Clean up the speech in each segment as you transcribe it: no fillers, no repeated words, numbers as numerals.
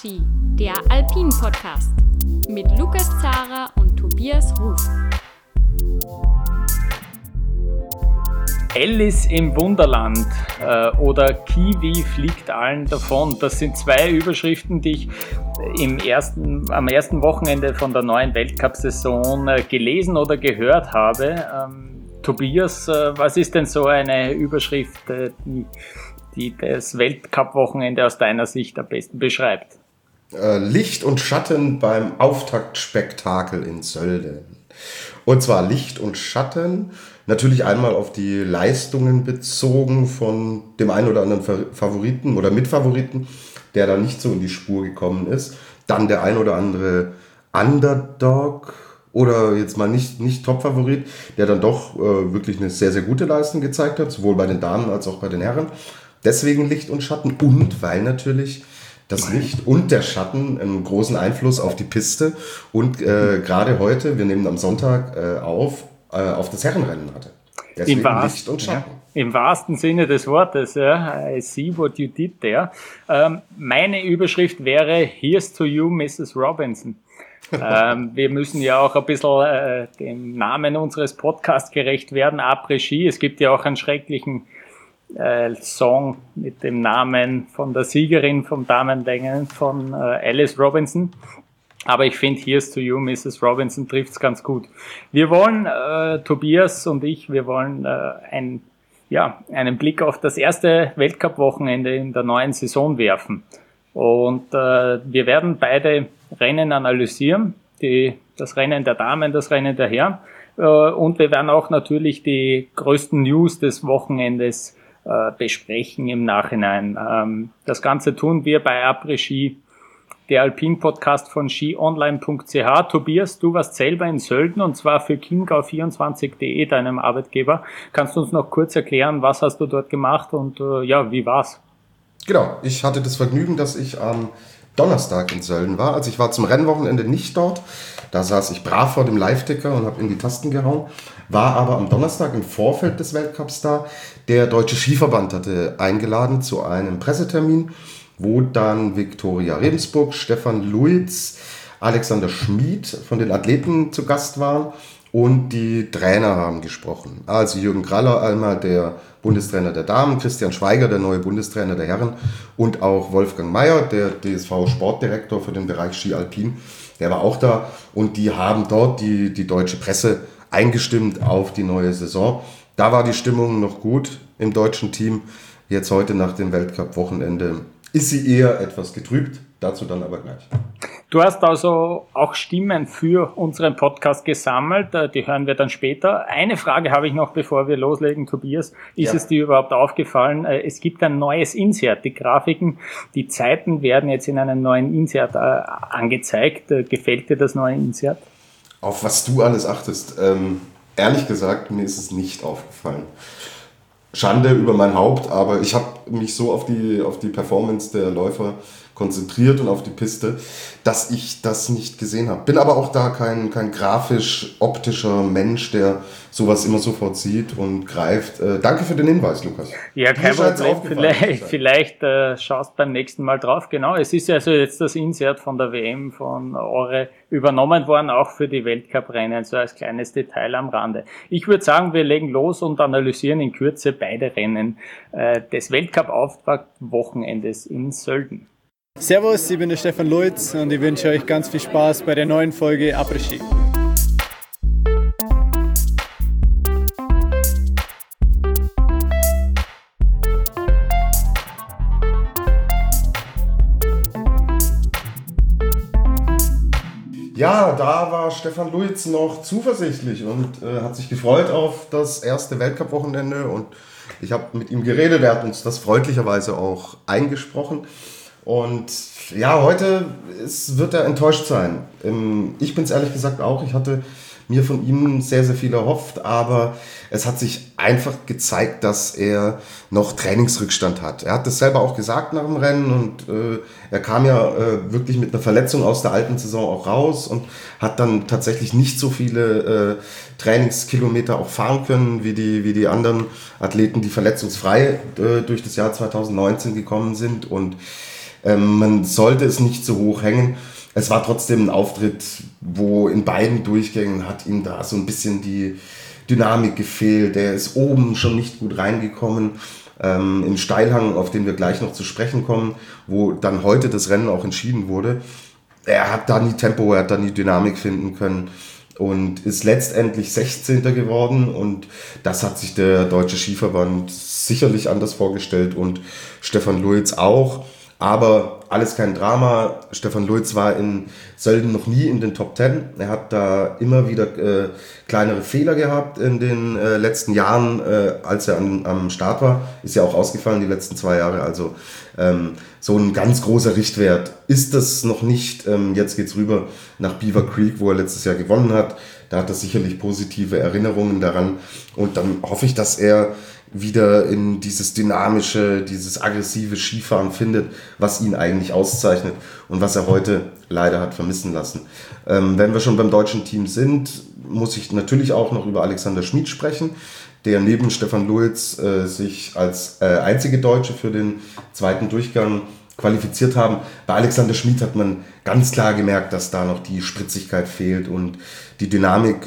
Après-Ski, der Alpin-Podcast mit Lukas Zara und Tobias Ruf. Alice im Wunderland oder Kiwi fliegt allen davon. Das sind zwei Überschriften, die ich am ersten Wochenende von der neuen Weltcup-Saison gelesen oder gehört habe. Tobias, was ist denn so eine Überschrift, die das Weltcup-Wochenende aus deiner Sicht am besten beschreibt? Licht und Schatten beim Auftaktspektakel in Sölden. Und zwar Licht und Schatten, natürlich einmal auf die Leistungen bezogen von dem einen oder anderen Favoriten oder Mitfavoriten, der da nicht so in die Spur gekommen ist. Dann der ein oder andere Underdog oder jetzt mal nicht Top-Favorit, der dann doch wirklich eine sehr, sehr gute Leistung gezeigt hat, sowohl bei den Damen als auch bei den Herren. Deswegen Licht und Schatten und weil natürlich das Licht und der Schatten einen großen Einfluss auf die Piste und gerade heute, wir nehmen am Sonntag auf das Herrenrennen hatte. Deswegen Licht und Schatten. Ja, im wahrsten Sinne des Wortes, ja, I see what you did there. Meine Überschrift wäre Here's to you, Mrs. Robinson. Wir müssen ja auch ein bisschen dem Namen unseres Podcasts gerecht werden, Après-Ski. Es gibt ja auch einen schrecklichen Song mit dem Namen von der Siegerin vom Damenrennen von Alice Robinson. Aber ich finde, Here's to you, Mrs. Robinson trifft's ganz gut. Wir wollen, Tobias und ich, wir wollen einen Blick auf das erste Weltcup-Wochenende in der neuen Saison werfen. Und wir werden beide Rennen analysieren, das Rennen der Damen, das Rennen der Herren. Und wir werden auch natürlich die größten News des Wochenendes besprechen im Nachhinein. Das Ganze tun wir bei Après-Ski, der Alpin-Podcast von skionline.ch. Tobias, du warst selber in Sölden und zwar für chiemgau24.de, deinem Arbeitgeber. Kannst du uns noch kurz erklären, was hast du dort gemacht und wie war's? Genau, ich hatte das Vergnügen, dass ich am Donnerstag in Sölden war. Also ich war zum Rennwochenende nicht dort. Da saß ich brav vor dem Live-Ticker und habe in die Tasten gehauen. War aber am Donnerstag im Vorfeld des Weltcups da. Der Deutsche Skiverband hatte eingeladen zu einem Pressetermin, wo dann Viktoria Rebensburg, Stefan Luiz, Alexander Schmid von den Athleten zu Gast waren und die Trainer haben gesprochen. Also Jürgen Graller, einmal der Bundestrainer der Damen, Christian Schweiger, der neue Bundestrainer der Herren und auch Wolfgang Mayer, der DSV-Sportdirektor für den Bereich Ski Alpin, der war auch da und die haben dort die deutsche Presse eingestimmt auf die neue Saison. Da war die Stimmung noch gut im deutschen Team. Jetzt heute nach dem Weltcup-Wochenende ist sie eher etwas getrübt, dazu dann aber gleich. Du hast also auch Stimmen für unseren Podcast gesammelt, die hören wir dann später. Eine Frage habe ich noch, bevor wir loslegen, Tobias. Ist es dir überhaupt aufgefallen? Es gibt ein neues Insert, die Grafiken, die Zeiten werden jetzt in einem neuen Insert angezeigt. Gefällt dir das neue Insert? Auf was du alles achtest, ehrlich gesagt, mir ist es nicht aufgefallen. Schande über mein Haupt, aber ich habe mich so auf die Performance der Läufer konzentriert und auf die Piste, dass ich das nicht gesehen habe. Bin aber auch da kein grafisch-optischer Mensch, der sowas immer sofort sieht und greift. Danke für den Hinweis, Lukas. Ja, kein Problem. Vielleicht schaust beim nächsten Mal drauf. Genau, es ist also jetzt das Insert von der WM von Ore übernommen worden, auch für die Weltcup-Rennen, so als kleines Detail am Rande. Ich würde sagen, wir legen los und analysieren in Kürze beide Rennen des Weltcup-Auftaktwochenendes in Sölden. Servus, ich bin der Stefan Luiz und ich wünsche euch ganz viel Spaß bei der neuen Folge Après-Ski. Ja, da war Stefan Luiz noch zuversichtlich und hat sich gefreut auf das erste Weltcup-Wochenende und ich habe mit ihm geredet, er hat uns das freundlicherweise auch eingesprochen. Und ja, heute wird er enttäuscht sein. Ich bin es ehrlich gesagt auch. Ich hatte mir von ihm sehr, sehr viel erhofft, aber es hat sich einfach gezeigt, dass er noch Trainingsrückstand hat. Er hat das selber auch gesagt nach dem Rennen und er kam ja wirklich mit einer Verletzung aus der alten Saison auch raus und hat dann tatsächlich nicht so viele Trainingskilometer auch fahren können wie die anderen Athleten, die verletzungsfrei durch das Jahr 2019 gekommen sind und Man sollte es nicht so hoch hängen. Es war trotzdem ein Auftritt, wo in beiden Durchgängen hat ihm da so ein bisschen die Dynamik gefehlt. Der ist oben schon nicht gut reingekommen. Im Steilhang, auf den wir gleich noch zu sprechen kommen, wo dann heute das Rennen auch entschieden wurde. Er hat da nie Tempo, er hat da nie Dynamik finden können und ist letztendlich 16. geworden, und das hat sich der Deutsche Skiverband sicherlich anders vorgestellt und Stefan Luiz auch. Aber alles kein Drama. Stefan Luiz war in Sölden noch nie in den Top 10. Er hat da immer wieder kleinere Fehler gehabt in den letzten Jahren, als er am Start war. Ist ja auch ausgefallen die letzten 2 Jahre. Also so ein ganz großer Richtwert ist das noch nicht. Jetzt geht's rüber nach Beaver Creek, wo er letztes Jahr gewonnen hat. Da hat er sicherlich positive Erinnerungen daran. Und dann hoffe ich, dass er wieder in dieses dynamische, dieses aggressive Skifahren findet, was ihn eigentlich auszeichnet und was er heute leider hat vermissen lassen. Wenn wir schon beim deutschen Team sind, muss ich natürlich auch noch über Alexander Schmid sprechen, der neben Stefan Luiz sich als einzige Deutsche für den zweiten Durchgang qualifiziert haben. Bei Alexander Schmid hat man ganz klar gemerkt, dass da noch die Spritzigkeit fehlt und die Dynamik.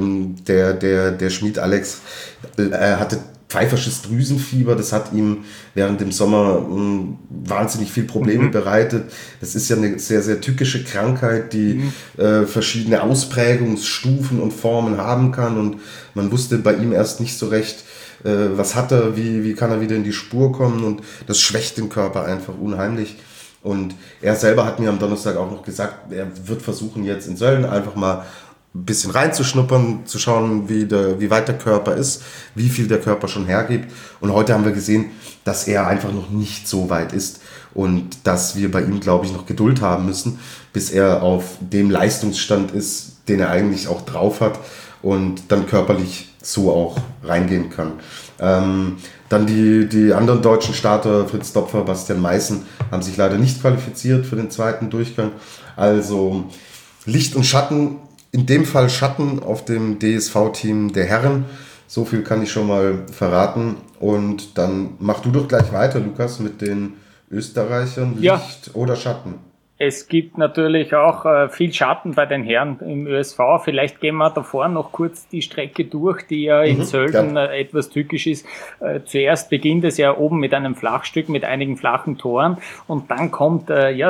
Der Schmid Alex hatte pfeifersches Drüsenfieber, das hat ihm während dem Sommer wahnsinnig viel Probleme bereitet. Das ist ja eine sehr, sehr tückische Krankheit, die verschiedene Ausprägungsstufen und Formen haben kann, und man wusste bei ihm erst nicht so recht, was hat er, wie kann er wieder in die Spur kommen, und das schwächt den Körper einfach unheimlich. Und er selber hat mir am Donnerstag auch noch gesagt, er wird versuchen, jetzt in Sölden einfach mal ein bisschen reinzuschnuppern, zu schauen, wie weit der Körper ist, wie viel der Körper schon hergibt. Und heute haben wir gesehen, dass er einfach noch nicht so weit ist und dass wir bei ihm, glaube ich, noch Geduld haben müssen, bis er auf dem Leistungsstand ist, den er eigentlich auch drauf hat und dann körperlich so auch reingehen kann. Dann die anderen deutschen Starter, Fritz Dopfer, Bastian Meißen, haben sich leider nicht qualifiziert für den zweiten Durchgang. Also Licht und Schatten. In dem Fall Schatten auf dem DSV-Team der Herren. So viel kann ich schon mal verraten. Und dann mach du doch gleich weiter, Lukas, mit den Österreichern. Licht oder Schatten? Es gibt natürlich auch viel Schatten bei den Herren im ÖSV. Vielleicht gehen wir davor noch kurz die Strecke durch, die ja in Sölden etwas tückisch ist. Zuerst beginnt es ja oben mit einem Flachstück, mit einigen flachen Toren. Und dann kommt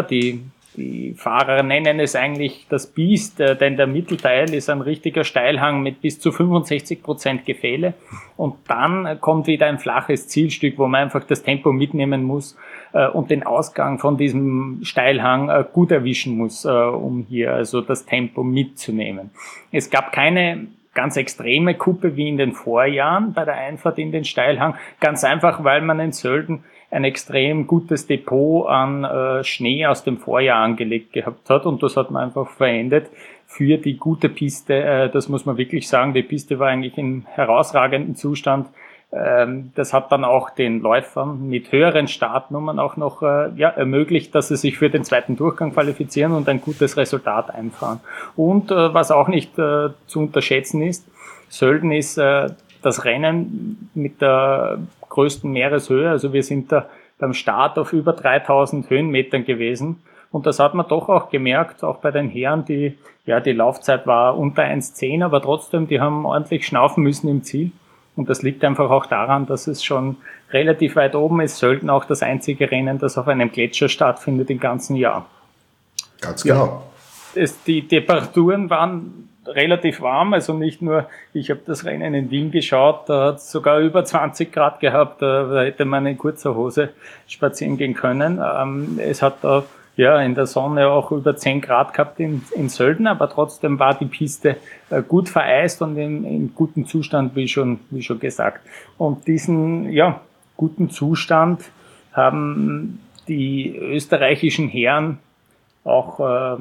die Fahrer nennen es eigentlich das Biest, denn der Mittelteil ist ein richtiger Steilhang mit bis zu 65% Gefälle. Und dann kommt wieder ein flaches Zielstück, wo man einfach das Tempo mitnehmen muss und den Ausgang von diesem Steilhang gut erwischen muss, um hier also das Tempo mitzunehmen. Es gab keine ganz extreme Kuppe wie in den Vorjahren bei der Einfahrt in den Steilhang. Ganz einfach, weil man in Sölden ein extrem gutes Depot an Schnee aus dem Vorjahr angelegt gehabt hat, und das hat man einfach verendet für die gute Piste. Das muss man wirklich sagen, die Piste war eigentlich in herausragendem Zustand. Das hat dann auch den Läufern mit höheren Startnummern auch noch ermöglicht, dass sie sich für den zweiten Durchgang qualifizieren und ein gutes Resultat einfahren. Und was auch nicht zu unterschätzen ist, Sölden ist das Rennen mit der größten Meereshöhe. Also wir sind da beim Start auf über 3000 Höhenmetern gewesen. Und das hat man doch auch gemerkt, auch bei den Herren, die Laufzeit war unter 1,10, aber trotzdem, die haben ordentlich schnaufen müssen im Ziel. Und das liegt einfach auch daran, dass es schon relativ weit oben ist. Sölden auch das einzige Rennen, das auf einem Gletscher stattfindet im ganzen Jahr. Ganz genau. Ja, die Temperaturen waren relativ warm, also nicht nur, ich habe das Rennen in Wien geschaut, da hat es sogar über 20 Grad gehabt, da hätte man in kurzer Hose spazieren gehen können. Es hat da in der Sonne auch über 10 Grad gehabt in Sölden, aber trotzdem war die Piste gut vereist und in gutem Zustand, wie schon gesagt. Und diesen guten Zustand haben die österreichischen Herren auch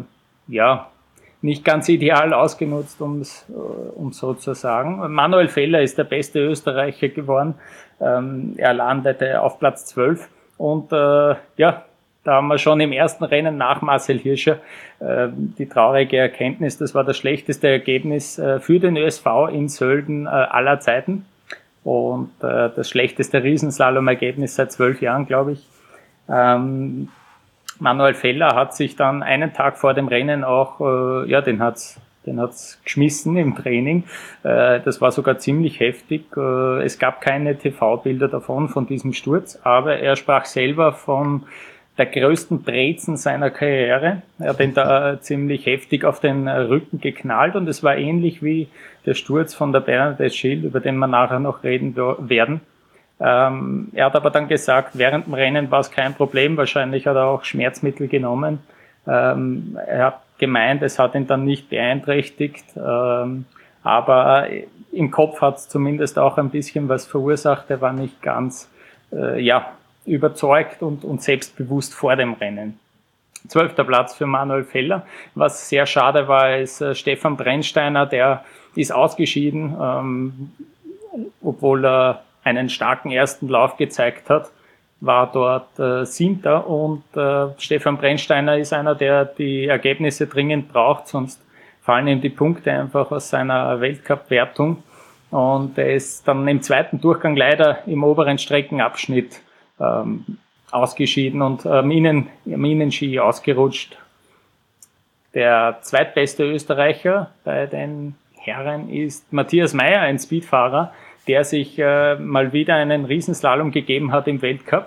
nicht ganz ideal ausgenutzt, um so zu sagen. Manuel Feller ist der beste Österreicher geworden. Er landete auf Platz 12 und da haben wir schon im ersten Rennen nach Marcel Hirscher die traurige Erkenntnis, das war das schlechteste Ergebnis für den ÖSV in Sölden aller Zeiten und das schlechteste Riesenslalom-Ergebnis seit 12 Jahren, glaube ich. Manuel Feller hat sich dann einen Tag vor dem Rennen auch, den hat's geschmissen im Training. Das war sogar ziemlich heftig. Es gab keine TV-Bilder davon, von diesem Sturz, aber er sprach selber von der größten Brezen seiner Karriere. Er hat ihn da ziemlich heftig auf den Rücken geknallt und es war ähnlich wie der Sturz von der Bernadette Schill, über den wir nachher noch reden werden. Er hat aber dann gesagt, während dem Rennen war es kein Problem, wahrscheinlich hat er auch Schmerzmittel genommen. Er hat gemeint, es hat ihn dann nicht beeinträchtigt, aber im Kopf hat es zumindest auch ein bisschen was verursacht. Er war nicht ganz überzeugt und selbstbewusst vor dem Rennen. 12. Platz für Manuel Feller. Was sehr schade war, ist Stefan Brennsteiner, der ist ausgeschieden, obwohl er einen starken ersten Lauf gezeigt hat, war dort 7. und Stefan Brennsteiner ist einer, der die Ergebnisse dringend braucht, sonst fallen ihm die Punkte einfach aus seiner Weltcup-Wertung und er ist dann im zweiten Durchgang leider im oberen Streckenabschnitt ausgeschieden und am Innenski ausgerutscht. Der zweitbeste Österreicher bei den Herren ist Matthias Mayr, ein Speedfahrer, der sich mal wieder einen Riesenslalom gegeben hat im Weltcup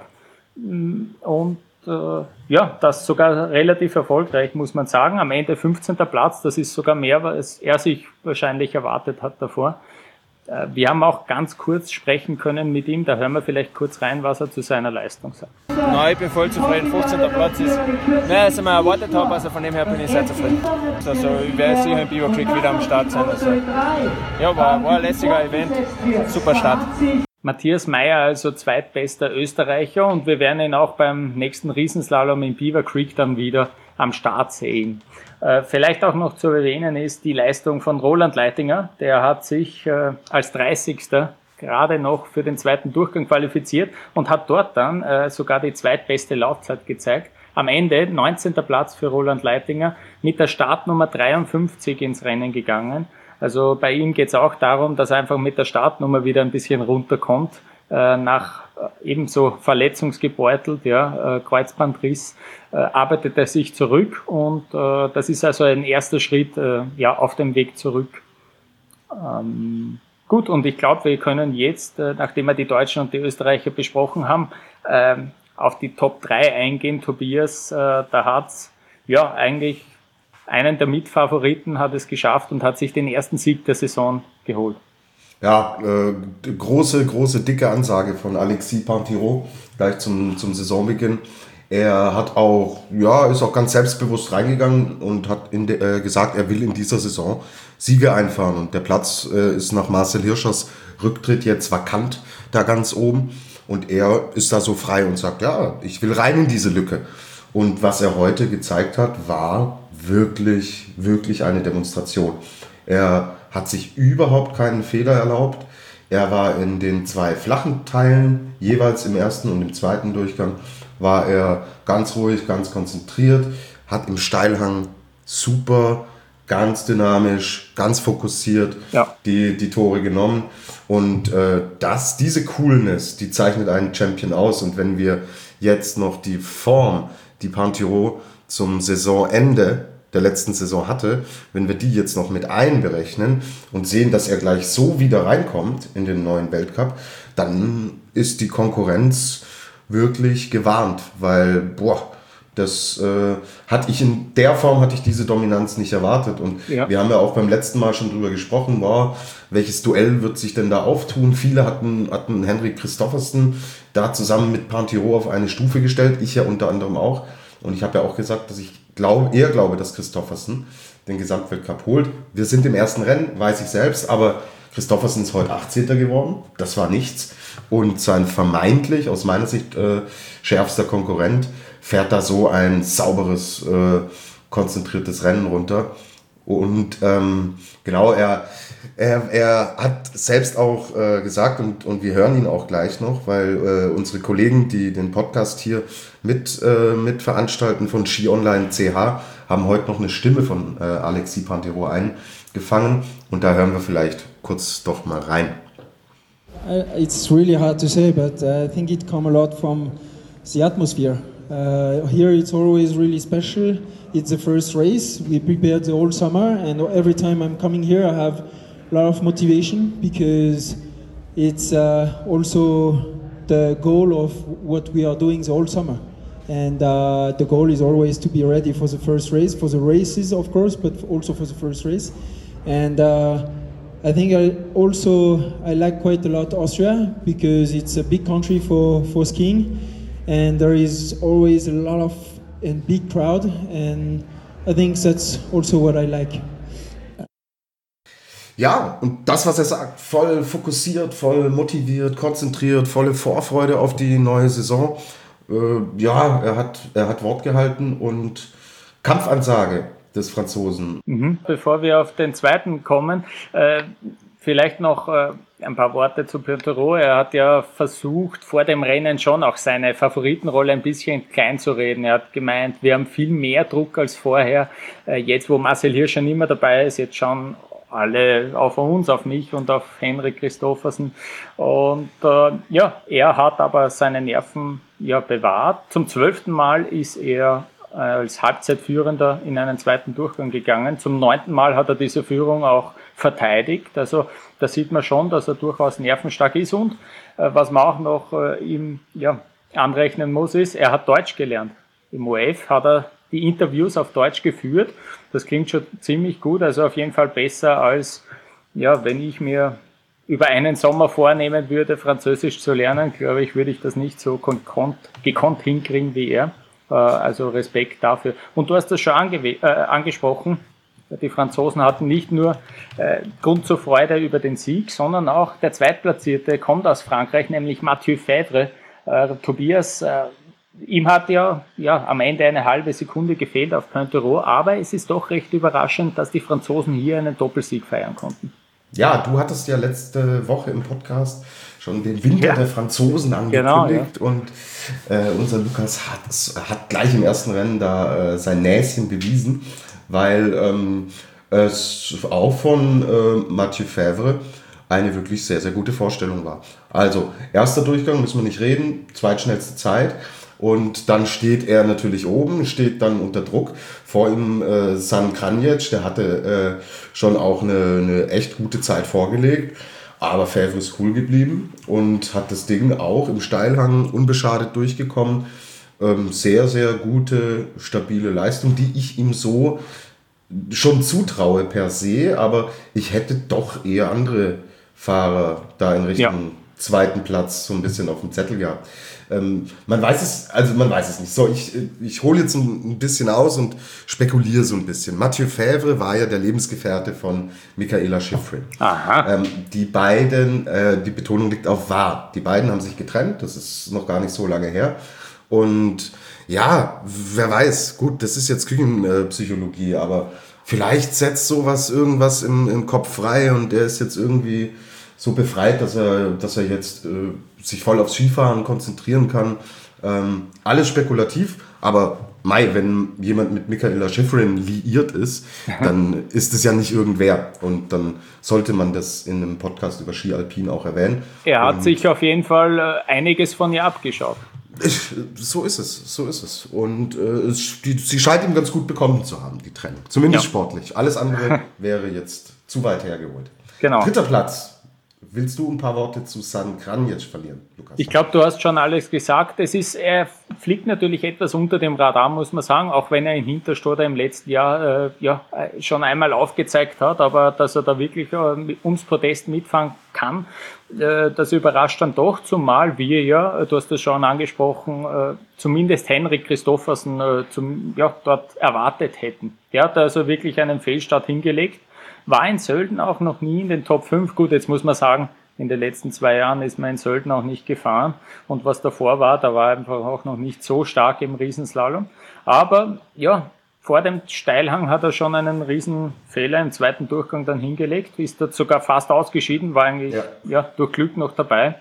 und das sogar relativ erfolgreich, muss man sagen. Am Ende 15. Platz, das ist sogar mehr, was er sich wahrscheinlich erwartet hat davor. Wir haben auch ganz kurz sprechen können mit ihm, da hören wir vielleicht kurz rein, was er zu seiner Leistung sagt. Nein, ich bin voll zufrieden, 15. Platz ist mehr als ich mir erwartet habe, also von dem her bin ich sehr zufrieden. Also ich werde sicher in Beaver Creek wieder am Start sein. Also, ja, war ein lässiger Event, super Start. Matthias Mayr, also zweitbester Österreicher und wir werden ihn auch beim nächsten Riesenslalom in Beaver Creek dann wieder am Start sehen. Vielleicht auch noch zu erwähnen ist die Leistung von Roland Leitinger. Der hat sich als 30. gerade noch für den zweiten Durchgang qualifiziert und hat dort dann sogar die zweitbeste Laufzeit gezeigt. Am Ende 19. Platz für Roland Leitinger, mit der Startnummer 53 ins Rennen gegangen. Also bei ihm geht es auch darum, dass er einfach mit der Startnummer wieder ein bisschen runterkommt. Nach ebenso verletzungsgebeutelt, Kreuzbandriss, arbeitet er sich zurück und das ist also ein erster Schritt auf dem Weg zurück. Gut, und ich glaube, wir können jetzt, nachdem wir die Deutschen und die Österreicher besprochen haben, auf die Top 3 eingehen. Tobias, da hat's eigentlich einen der Mitfavoriten hat es geschafft und hat sich den ersten Sieg der Saison geholt. Ja, große, dicke Ansage von Alexis Pinturault gleich zum Saisonbeginn. Er hat ist auch ganz selbstbewusst reingegangen und hat gesagt, er will in dieser Saison Siege einfahren. Und der Platz ist nach Marcel Hirschers Rücktritt jetzt vakant da ganz oben. Und er ist da so frei und sagt, ja, ich will rein in diese Lücke. Und was er heute gezeigt hat, war wirklich, wirklich eine Demonstration. Er hat sich überhaupt keinen Fehler erlaubt. Er war in den 2 flachen Teilen, jeweils im ersten und im zweiten Durchgang, war er ganz ruhig, ganz konzentriert, hat im Steilhang super, ganz dynamisch, ganz fokussiert die Tore genommen. Und diese Coolness, die zeichnet einen Champion aus. Und wenn wir jetzt noch die Form, die Pinturault zum Saisonende der letzten Saison hatte, wenn wir die jetzt noch mit einberechnen und sehen, dass er gleich so wieder reinkommt in den neuen Weltcup, dann ist die Konkurrenz wirklich gewarnt, weil in der Form hatte ich diese Dominanz nicht erwartet und wir haben ja auch beim letzten Mal schon drüber gesprochen, welches Duell wird sich denn da auftun? Viele hatten Henrik Kristoffersen da zusammen mit Pinturault auf eine Stufe gestellt, ich ja unter anderem auch, und ich habe ja auch gesagt, dass ich glaube, dass Kristoffersen den Gesamtweltcup holt. Wir sind im ersten Rennen, weiß ich selbst, aber Kristoffersen ist heute 18. geworden. Das war nichts. Und sein vermeintlich, aus meiner Sicht, schärfster Konkurrent fährt da so ein sauberes, konzentriertes Rennen runter. Und er hat selbst auch gesagt, und wir hören ihn auch gleich noch, weil unsere Kollegen, die den Podcast hier mit veranstalten von Ski Online CH, haben heute noch eine Stimme von Alexis Pinturault eingefangen. Und da hören wir vielleicht kurz doch mal rein. It's really hard to say, but I think it comes a lot from the atmosphere. Here it's always really special. It's the first race. We prepared the whole summer, and every time I'm coming here, I have a lot of motivation because it's also the goal of what we are doing the whole summer. And the goal is always to be ready for the first race, for the races, of course, but also for the first race. And I think I like quite a lot Austria because it's a big country for skiing, and there is always a lot of and big crowd, and I think that's also what I like. Ja, und das, was er sagt, voll fokussiert, voll motiviert, konzentriert, volle Vorfreude auf die neue Saison. Ja, er hat Wort gehalten und Kampfansage des Franzosen. Bevor wir auf den zweiten kommen, vielleicht noch ein paar Worte zu Pointerot. Er hat ja versucht, vor dem Rennen schon auch seine Favoritenrolle ein bisschen klein zu reden. Er hat gemeint, wir haben viel mehr Druck als vorher. Jetzt, wo Marcel Hirscher nicht mehr dabei ist, jetzt schauen alle auf uns, auf mich und auf Henrik Christophersen. Und er hat aber seine Nerven bewahrt. Zum 12. Mal ist er als Halbzeitführender in einen zweiten Durchgang gegangen. Zum 9. Mal hat er diese Führung auch verteidigt. Also da sieht man schon, dass er durchaus nervenstark ist. Und was man auch noch ihm anrechnen muss, ist, er hat Deutsch gelernt. Im OF hat er die Interviews auf Deutsch geführt. Das klingt schon ziemlich gut, also auf jeden Fall besser als, wenn ich mir über einen Sommer vornehmen würde, Französisch zu lernen, glaube ich, würde ich das nicht so gekonnt hinkriegen wie er. Also Respekt dafür. Und du hast das schon angesprochen, die Franzosen hatten nicht nur Grund zur Freude über den Sieg, sondern auch der Zweitplatzierte kommt aus Frankreich, nämlich Mathieu Fèvre. Tobias, ihm hat ja am Ende eine halbe Sekunde gefehlt auf Pointerot, aber es ist doch recht überraschend, dass die Franzosen hier einen Doppelsieg feiern konnten. Ja, du hattest ja letzte Woche im Podcast schon den Winter der Franzosen angekündigt, und unser Lukas hat gleich im ersten Rennen da sein Näschen bewiesen, weil es auch von Mathieu Fèvre eine wirklich sehr, sehr gute Vorstellung war. Also, erster Durchgang, müssen wir nicht reden, zweitschnellste Zeit. Und dann steht er natürlich oben, steht dann unter Druck. Vor ihm San Kranjec, der hatte schon auch eine echt gute Zeit vorgelegt. Aber Fèvre ist cool geblieben und hat das Ding auch im Steilhang unbeschadet durchgekommen. Sehr, sehr gute, stabile Leistung, die ich ihm so schon zutraue per se. Aber ich hätte doch eher andere Fahrer da in Richtung zweiten Platz so ein bisschen auf dem Zettel gehabt. Man weiß es nicht. So, ich hole jetzt ein bisschen aus und spekuliere so ein bisschen. Mathieu Fèvre war ja der Lebensgefährte von Mikaela Shiffrin. Die beiden, die Betonung liegt auf war. Die beiden haben sich getrennt, das ist noch gar nicht so lange her. Und ja, wer weiß, gut, das ist jetzt Küchenpsychologie, aber vielleicht setzt sowas irgendwas im Kopf frei und er ist jetzt irgendwie so befreit, dass er jetzt sich voll aufs Skifahren konzentrieren kann. Alles spekulativ, aber wenn jemand mit Mikaela Shiffrin liiert ist, dann ist es ja nicht irgendwer. Und dann sollte man das in einem Podcast über Ski Alpin auch erwähnen. Er hat sich auf jeden Fall einiges von ihr abgeschaut. So ist es. Und sie scheint ihm ganz gut bekommen zu haben, die Trennung. Zumindest sportlich. Alles andere wäre jetzt zu weit hergeholt. Genau. Dritter Platz. Willst du ein paar Worte zu San Kranjec verlieren, Lukas? Ich glaube, du hast schon alles gesagt. Er fliegt natürlich etwas unter dem Radar, muss man sagen, auch wenn er in Hinterstoder im letzten Jahr schon einmal aufgezeigt hat, aber dass er da wirklich ums Podest mitfahren kann, das überrascht dann doch, zumal wir du hast das schon angesprochen, zumindest Henrik Christophersen dort erwartet hätten. Der hat also wirklich einen Fehlstart hingelegt. War in Sölden auch noch nie in den Top 5. Gut, jetzt muss man sagen, in den letzten 2 Jahren ist man in Sölden auch nicht gefahren. Und was davor war, da war einfach auch noch nicht so stark im Riesenslalom. Aber vor dem Steilhang hat er schon einen Riesenfehler im zweiten Durchgang dann hingelegt. Ist dort sogar fast ausgeschieden, war eigentlich durch Glück noch dabei.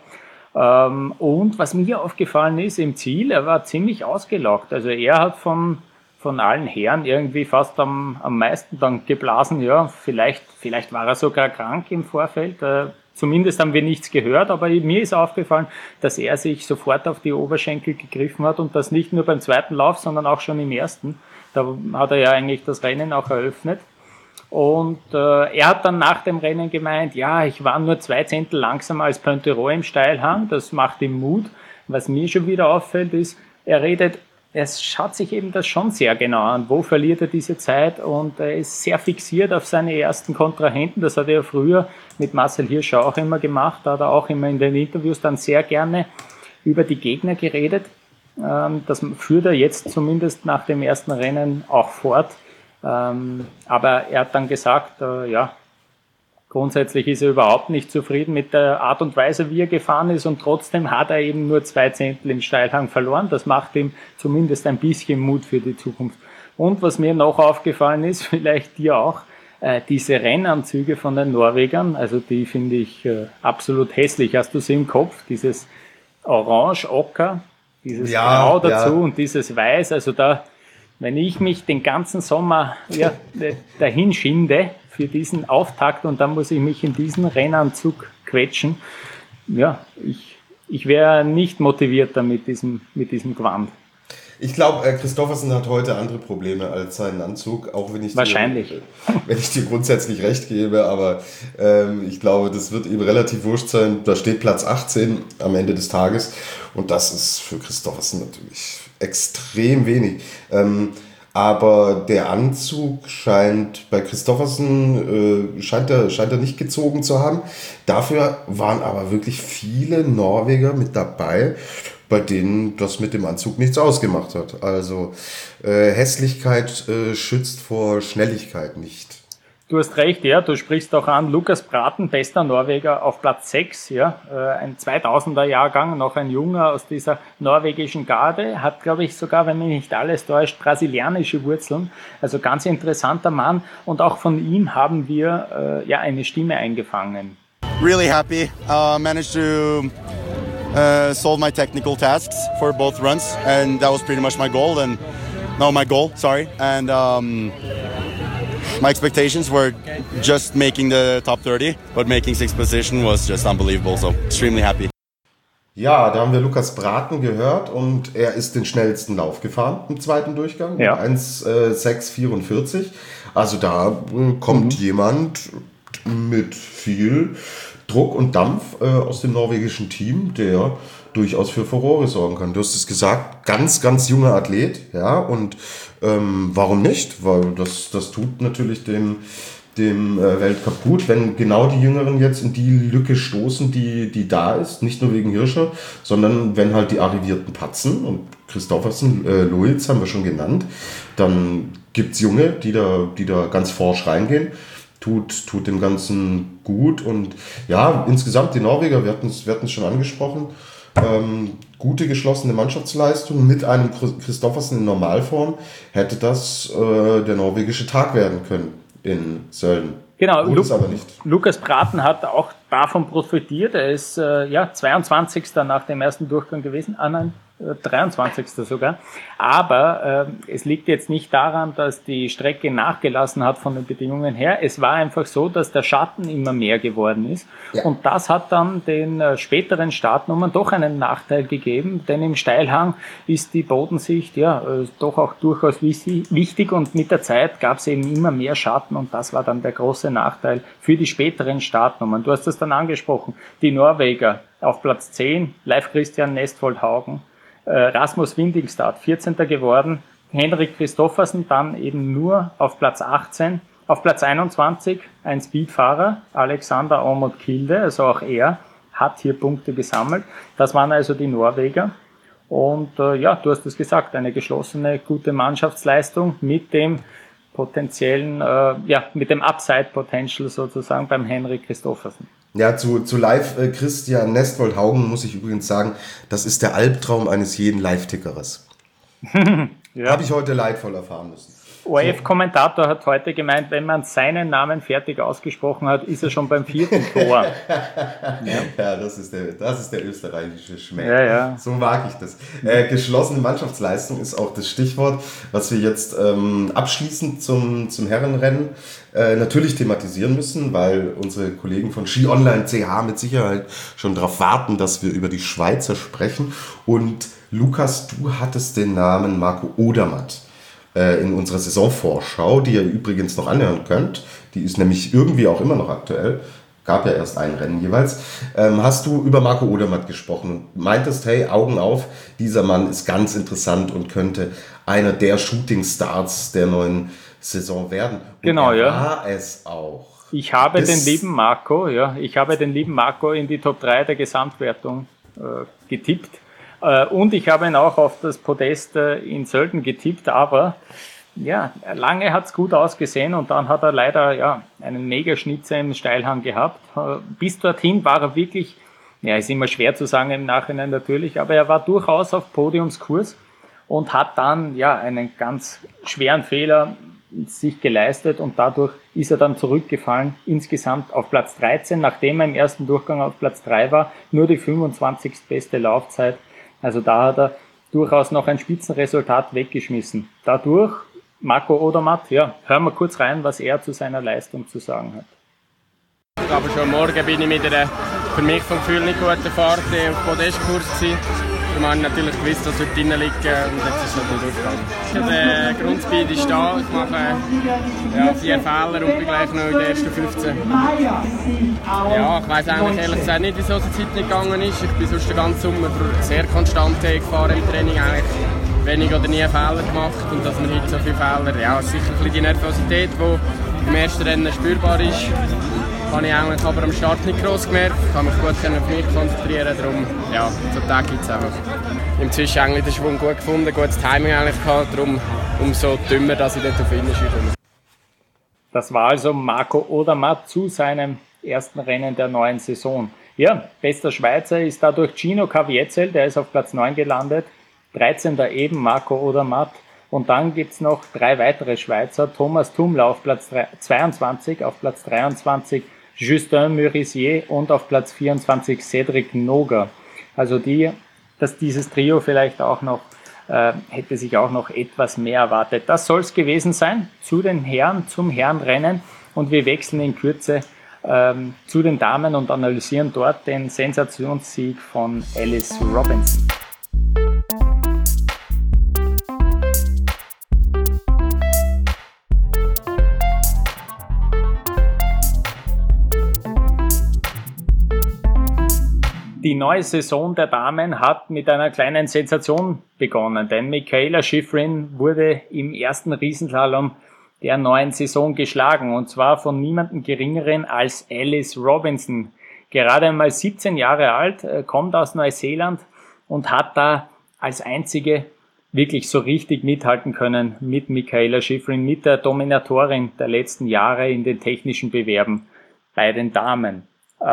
Und was mir aufgefallen ist im Ziel, er war ziemlich ausgelaugt. Also er hat von allen Herren irgendwie fast am meisten dann geblasen. Ja, vielleicht war er sogar krank im Vorfeld. zumindest haben wir nichts gehört, aber mir ist aufgefallen, dass er sich sofort auf die Oberschenkel gegriffen hat und das nicht nur beim zweiten Lauf, sondern auch schon im ersten. Da hat er ja eigentlich das Rennen auch eröffnet. Und er hat dann nach dem Rennen gemeint, ja, ich war nur 2 Zehntel langsamer als Pointerot im Steilhang, das macht ihm Mut. Was mir schon wieder auffällt, ist, er schaut sich eben das schon sehr genau an, wo verliert er diese Zeit, und er ist sehr fixiert auf seine ersten Kontrahenten. Das hat er früher mit Marcel Hirscher auch immer gemacht, da hat er auch immer in den Interviews dann sehr gerne über die Gegner geredet. Das führt er jetzt zumindest nach dem ersten Rennen auch fort. Aber er hat dann gesagt, grundsätzlich ist er überhaupt nicht zufrieden mit der Art und Weise, wie er gefahren ist, und trotzdem hat er eben nur 2 Zehntel im Steilhang verloren. Das macht ihm zumindest ein bisschen Mut für die Zukunft. Und was mir noch aufgefallen ist, vielleicht dir auch, diese Rennanzüge von den Norwegern, also die finde ich absolut hässlich. Hast du sie im Kopf? Dieses Orange-Ocker, dieses Grau dazu und dieses Weiß, also da, wenn ich mich den ganzen Sommer dahin schinde für diesen Auftakt und dann muss ich mich in diesen Rennanzug quetschen, ja, ich wäre nicht motiviert mit diesem Gewand. Ich glaube, Christoffersen hat heute andere Probleme als seinen Anzug, auch wenn ich dir grundsätzlich recht gebe, aber ich glaube, das wird ihm relativ wurscht sein. Da steht Platz 18 am Ende des Tages und das ist für Christoffersen natürlich extrem wenig. Aber der Anzug scheint bei Christoffersen scheint er nicht gezogen zu haben. Dafür waren aber wirklich viele Norweger mit dabei, bei denen das mit dem Anzug nichts ausgemacht hat. Also Hässlichkeit schützt vor Schnelligkeit nicht. Du hast recht, ja, du sprichst auch an, Lukas Braten, bester Norweger auf Platz 6, ja, ein 2000er Jahrgang, noch ein Junger aus dieser norwegischen Garde, hat, glaube ich, sogar, wenn mich nicht alles täuscht, brasilianische Wurzeln, also ganz interessanter Mann, und auch von ihm haben wir eine Stimme eingefangen. Really happy, managed to solve my technical tasks for both runs, and that was pretty much my goal, and my expectations were just making the top 30, but making 6th position was just unbelievable, so extremely happy. Ja, da haben wir Lukas Braten gehört und er ist den schnellsten Lauf gefahren im zweiten Durchgang, mit 1,6,44. Also da kommt jemand mit viel Druck und Dampf aus dem norwegischen Team, der durchaus für Furore sorgen kann. Du hast es gesagt, ganz, ganz junger Athlet, ja, und warum nicht? Weil das tut natürlich dem Weltcup gut, wenn genau die Jüngeren jetzt in die Lücke stoßen, die da ist, nicht nur wegen Hirscher, sondern wenn halt die Arrivierten patzen, und Christoffersen, Luiz haben wir schon genannt, dann gibt's Junge, die da ganz forsch reingehen, tut dem Ganzen gut, und ja, insgesamt die Norweger, wir hatten es schon angesprochen, gute geschlossene Mannschaftsleistung mit einem Christoffersen in Normalform, hätte das der norwegische Tag werden können in Sölden. Genau, aber nicht. Lukas Braten hat auch davon profitiert. Er ist 22. nach dem ersten Durchgang gewesen. 23. sogar. Aber es liegt jetzt nicht daran, dass die Strecke nachgelassen hat von den Bedingungen her. Es war einfach so, dass der Schatten immer mehr geworden ist. Ja. Und das hat dann den späteren Startnummern doch einen Nachteil gegeben, denn im Steilhang ist die Bodensicht doch auch durchaus wichtig, und mit der Zeit gab es eben immer mehr Schatten, und das war dann der große Nachteil für die späteren Startnummern. Du hast das dann angesprochen. Die Norweger auf Platz 10, Leif Christian Nestvold-Haugen, Rasmus Windingstad, 14. geworden, Henrik Christoffersen dann eben nur auf Platz 18, auf Platz 21 ein Speedfahrer, Alexander Aamodt Kilde, also auch er hat hier Punkte gesammelt. Das waren also die Norweger, und du hast es gesagt, eine geschlossene, gute Mannschaftsleistung mit dem potenziellen, mit dem Upside-Potential sozusagen beim Henrik Christoffersen. Ja, zu Live Christian Nestvold-Haugen muss ich übrigens sagen, das ist der Albtraum eines jeden Live-Tickerers. Ja. Habe ich heute leidvoll erfahren müssen. ORF-Kommentator hat heute gemeint, wenn man seinen Namen fertig ausgesprochen hat, ist er schon beim 4. Tor. Ja, das ist der österreichische Schmäh. Ja. So mag ich das. Geschlossene Mannschaftsleistung ist auch das Stichwort, was wir jetzt abschließend zum Herrenrennen natürlich thematisieren müssen, weil unsere Kollegen von Ski Online CH mit Sicherheit schon darauf warten, dass wir über die Schweizer sprechen. Und Lukas, du hattest den Namen Marco Odermatt in unserer Saisonvorschau, die ihr übrigens noch anhören könnt. Die ist nämlich irgendwie auch immer noch aktuell. Gab ja erst ein Rennen jeweils. Hast du über Marco Odermatt gesprochen und meintest, hey, Augen auf, dieser Mann ist ganz interessant und könnte einer der Shooting-Stars der neuen Saison werden. Und genau, ja. War es auch. Ich habe den lieben Marco in die Top 3 der Gesamtwertung getippt. Und ich habe ihn auch auf das Podest in Sölden getippt, aber ja, lange hat es gut ausgesehen und dann hat er leider einen Megaschnitzer im Steilhang gehabt. Bis dorthin war er wirklich, ist immer schwer zu sagen im Nachhinein natürlich, aber er war durchaus auf Podiumskurs und hat dann einen ganz schweren Fehler sich geleistet und dadurch ist er dann zurückgefallen, insgesamt auf Platz 13, nachdem er im ersten Durchgang auf Platz 3 war, nur die 25. beste Laufzeit. Also da hat er durchaus noch ein Spitzenresultat weggeschmissen. Dadurch, Marco Odermatt, hören wir kurz rein, was er zu seiner Leistung zu sagen hat. Aber schon morgen bin ich mit einer für mich vom Gefühl nicht guten Fahrt auf Podestkurs gewesen. Darum habe ich natürlich gewusst, dass wir drinnen liegen und jetzt ist es nicht durchgegangen. Der Grundspeed ist da, ich mache 4 Fehler und bin gleich noch in den ersten 15. Ja, ich weiss eigentlich ehrlich gesagt nicht, wieso die Zeit nicht gegangen ist. Ich bin sonst den ganzen Sommer sehr konstant gefahren im Training, eigentlich wenig oder nie Fehler gemacht und dass man heute so viele Fehler, ist sicher ein bisschen die Nervosität, die im ersten Rennen spürbar ist. Habe ich eigentlich aber am Start nicht gross gemerkt. Ich kann mich gut auf mich konzentrieren, darum, so Tag gibt es einfach. Inzwischen eigentlich den Schwung gut gefunden, gutes Timing eigentlich gehabt, darum umso dümmer, dass ich dort auf Finish komme. Das war also Marco Odermatt zu seinem ersten Rennen der neuen Saison. Ja, bester Schweizer ist dadurch Gino Caviezel, der ist auf Platz 9 gelandet, 13. eben Marco Odermatt. Und dann gibt es noch 3 weitere Schweizer, Thomas Tumler auf Platz 22, auf Platz 23 Justin Murisier und auf Platz 24 Cedric Noga. Also dass dieses Trio vielleicht auch noch, hätte sich auch noch etwas mehr erwartet. Das soll es gewesen sein zu den Herren, zum Herrenrennen und wir wechseln in Kürze zu den Damen und analysieren dort den Sensationssieg von Alice Robinson. Die neue Saison der Damen hat mit einer kleinen Sensation begonnen, denn Mikaela Shiffrin wurde im ersten Riesenslalom der neuen Saison geschlagen und zwar von niemandem geringeren als Alice Robinson. Gerade einmal 17 Jahre alt, kommt aus Neuseeland und hat da als einzige wirklich so richtig mithalten können mit Mikaela Shiffrin, mit der Dominatorin der letzten Jahre in den technischen Bewerben bei den Damen.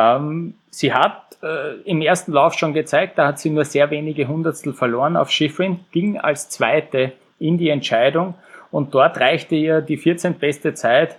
Sie hat im ersten Lauf schon gezeigt, da hat sie nur sehr wenige Hundertstel verloren auf Shiffrin, ging als Zweite in die Entscheidung und dort reichte ihr die 14. beste Zeit,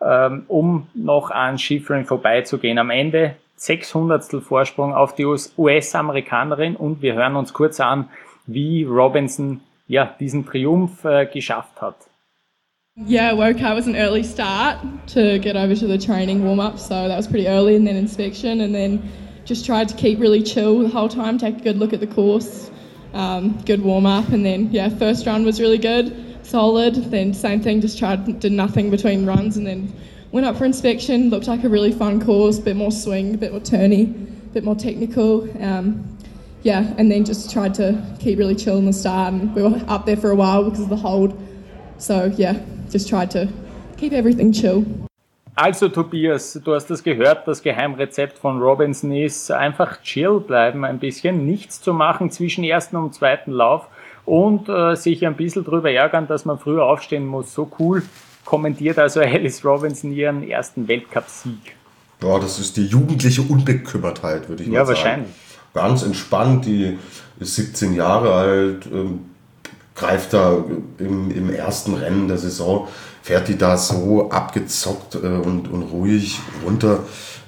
um noch an Shiffrin vorbeizugehen. Am Ende 6 Hundertstel Vorsprung auf die US-Amerikanerin und wir hören uns kurz an, wie Robinson diesen Triumph geschafft hat. Yeah, woke up was an early start to get over to the training warm-up, so that was pretty early, and then inspection, and then just tried to keep really chill the whole time, take a good look at the course, good warm-up, and then first run was really good, solid, then same thing, just did nothing between runs, and then went up for inspection, looked like a really fun course, bit more swing, bit more turny, bit more technical, and then just tried to keep really chill in the start, and we were up there for a while because of the hold, so just tried to keep everything chill. Also Tobias, du hast das gehört, das Geheimrezept von Robinson ist einfach chill bleiben ein bisschen, nichts zu machen zwischen ersten und zweiten Lauf und sich ein bisschen drüber ärgern, dass man früher aufstehen muss. So cool kommentiert also Alice Robinson ihren ersten Weltcup-Sieg. Ja, das ist die jugendliche Unbekümmertheit, würde ich mal sagen. Ja, wahrscheinlich. Ganz entspannt, die ist 17 Jahre alt, greift da im ersten Rennen der Saison, fährt die da so abgezockt und ruhig runter.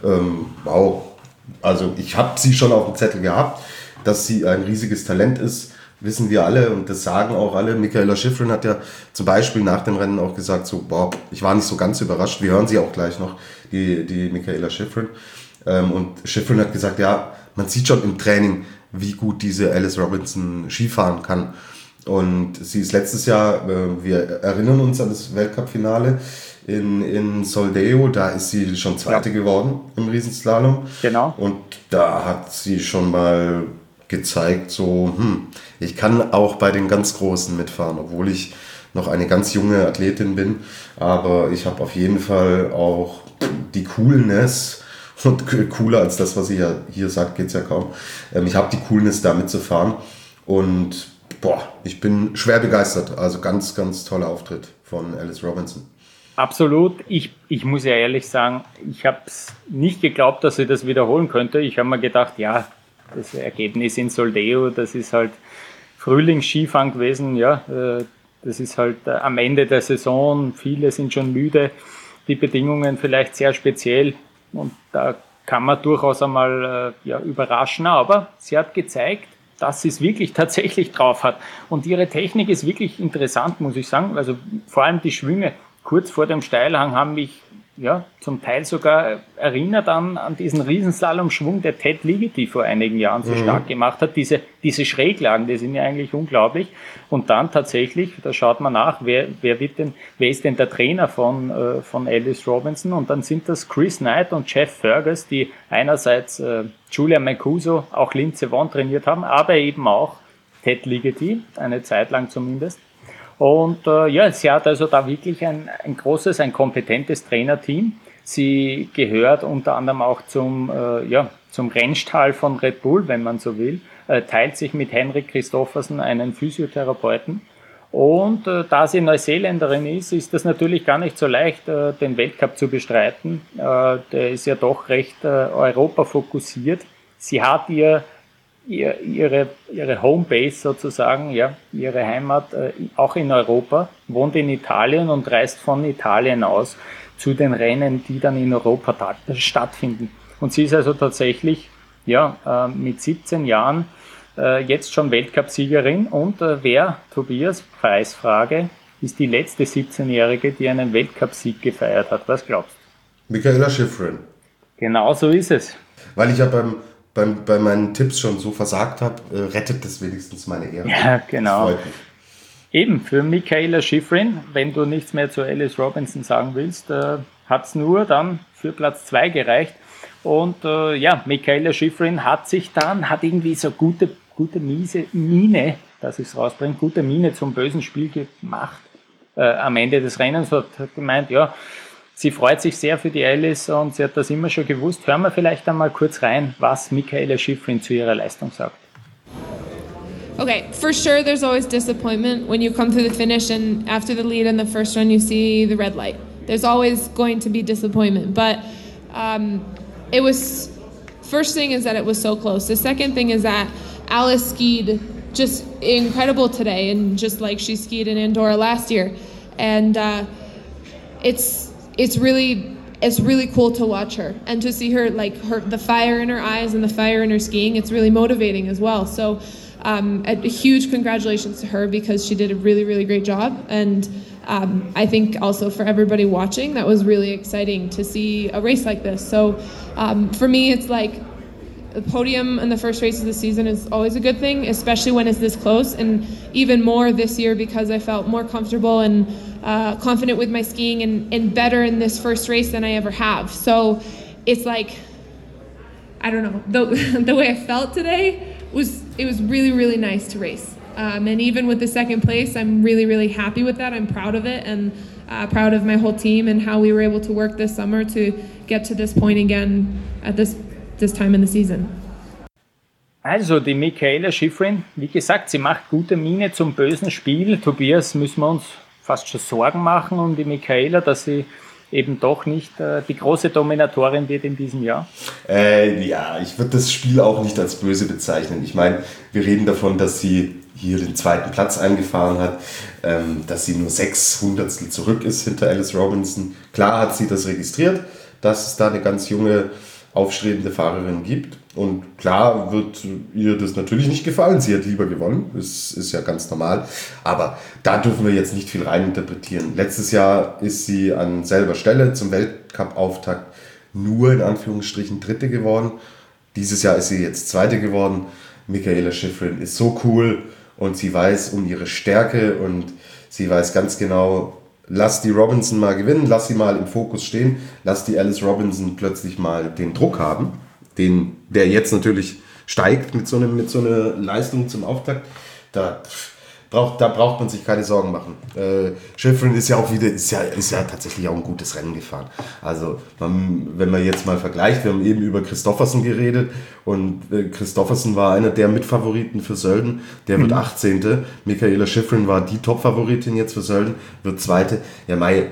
Wow. Also ich habe sie schon auf dem Zettel gehabt, dass sie ein riesiges Talent ist, wissen wir alle und das sagen auch alle. Mikaela Shiffrin hat ja zum Beispiel nach dem Rennen auch gesagt, so, boah, ich war nicht so ganz überrascht, wir hören sie auch gleich noch, die Mikaela Shiffrin. Und Shiffrin hat gesagt, ja, man sieht schon im Training, wie gut diese Alice Robinson Skifahren kann. Und sie ist letztes Jahr, wir erinnern uns an das Weltcup-Finale in Soldeo, da ist sie schon Zweite geworden im Riesenslalom. Genau. Und da hat sie schon mal gezeigt, so, ich kann auch bei den ganz Großen mitfahren, obwohl ich noch eine ganz junge Athletin bin, aber ich habe auf jeden Fall auch die Coolness, und cooler als das, was sie ja hier sagt, geht es ja kaum. Ich habe die Coolness, da mitzufahren und ich bin schwer begeistert. Also ganz, ganz toller Auftritt von Alice Robinson. Absolut. Ich muss ja ehrlich sagen, ich habe es nicht geglaubt, dass sie das wiederholen könnte. Ich habe mir gedacht, ja, das Ergebnis in Soldeo, das ist halt Frühlingsskifahren gewesen. Ja, das ist halt am Ende der Saison. Viele sind schon müde. Die Bedingungen vielleicht sehr speziell. Und da kann man durchaus einmal überraschen. Aber sie hat gezeigt, dass sie es wirklich tatsächlich drauf hat. Und ihre Technik ist wirklich interessant, muss ich sagen. Also vor allem die Schwünge kurz vor dem Steilhang haben mich zum Teil sogar erinnert an diesen Riesenslalom-Schwung, der Ted Ligety vor einigen Jahren so stark gemacht hat. Diese Schräglagen, die sind ja eigentlich unglaublich. Und dann tatsächlich, da schaut man nach, wer ist denn der Trainer von Alice Robinson? Und dann sind das Chris Knight und Jeff Fergus, die einerseits Julia Mancuso, auch Lindsey Vonn trainiert haben, aber eben auch Ted Ligety, eine Zeit lang zumindest. Und sie hat also da wirklich ein großes, ein kompetentes Trainerteam. Sie gehört unter anderem auch zum Rennstall von Red Bull, wenn man so will, teilt sich mit Henrik Christoffersen einen Physiotherapeuten. Und da sie Neuseeländerin ist das natürlich gar nicht so leicht, den Weltcup zu bestreiten. Der ist ja doch recht Europa fokussiert. Sie hat ihre Homebase sozusagen, ihre Heimat auch in Europa, wohnt in Italien und reist von Italien aus zu den Rennen, die dann in Europa stattfinden. Und sie ist also tatsächlich mit 17 Jahren jetzt schon Weltcupsiegerin. Und wer, Tobias, Preisfrage, ist die letzte 17-Jährige, die einen Weltcupsieg gefeiert hat? Was glaubst du? Mikaela Shiffrin. Genau so ist es. Weil ich ja bei meinen Tipps schon so versagt habe, rettet das wenigstens meine Ehre. Ja, genau. Das freut mich. Eben, für Mikaela Shiffrin, wenn du nichts mehr zu Alice Robinson sagen willst, hat es nur dann für Platz 2 gereicht. Und Mikaela Shiffrin hat irgendwie so gute Miene, dass ich es rausbringe, gute Miene zum bösen Spiel gemacht. Am Ende des Rennens hat gemeint, sie freut sich sehr für die Alice und sie hat das immer schon gewusst. Hören wir vielleicht einmal kurz rein, was Mikaela Shiffrin zu ihrer Leistung sagt. Okay, for sure there's always disappointment when you come through the finish and after the lead in the first run you see the red light. There's always going to be disappointment, but it was, first thing is that it was so close. The second thing is that Alice skied just incredible today, and just like she skied in Andorra last year. And it's really cool to watch her and to see her, the fire in her eyes and the fire in her skiing. It's really motivating as well. So a huge congratulations to her, because she did a really, really great job. And I think also for everybody watching, that was really exciting to see a race like this. So for me, it's like the podium in the first race of the season is always a good thing, especially when it's this close, and even more this year because I felt more comfortable and confident with my skiing and better in this first race than I ever have. So it's like, I don't know, the way I felt today was really, really nice to race. And even with the second place, I'm really, really happy with that. I'm proud of it, and proud of my whole team and how we were able to work this summer to get to this point again at this time in the season. Also die Mikaela Shiffrin, wie gesagt, sie macht gute Miene zum bösen Spiel. Tobias, müssen wir uns fast schon Sorgen machen um die Mikaela, dass sie eben doch nicht die große Dominatorin wird in diesem Jahr? Ja, ich würde das Spiel auch nicht als böse bezeichnen. Ich meine, wir reden davon, dass sie hier den 2. Platz eingefahren hat, dass sie nur 6 Hundertstel zurück ist hinter Alice Robinson. Klar hat sie das registriert, dass es da eine ganz junge, aufstrebende Fahrerin gibt. Und klar wird ihr das natürlich nicht gefallen. Sie hat lieber gewonnen, das ist ja ganz normal. Aber da dürfen wir jetzt nicht viel reininterpretieren. Letztes Jahr ist sie an selber Stelle zum Weltcup-Auftakt nur in Anführungsstrichen Dritte geworden. Dieses Jahr ist sie jetzt Zweite geworden. Mikaela Shiffrin ist so cool und sie weiß um ihre Stärke und sie weiß ganz genau, lass die Robinson mal gewinnen, lass sie mal im Fokus stehen, lass die Alice Robinson plötzlich mal den Druck haben, der jetzt natürlich steigt mit so einer Leistung zum Auftakt. Da braucht man sich keine Sorgen machen. Shiffrin ist ja auch wieder, ist ja tatsächlich auch ein gutes Rennen gefahren. Also, wenn man jetzt mal vergleicht, wir haben eben über Christoffersen geredet und Christoffersen war einer der Mitfavoriten für Sölden, der wird 18. Mikaela Shiffrin war die Top-Favoritin jetzt für Sölden, wird 2. Ja,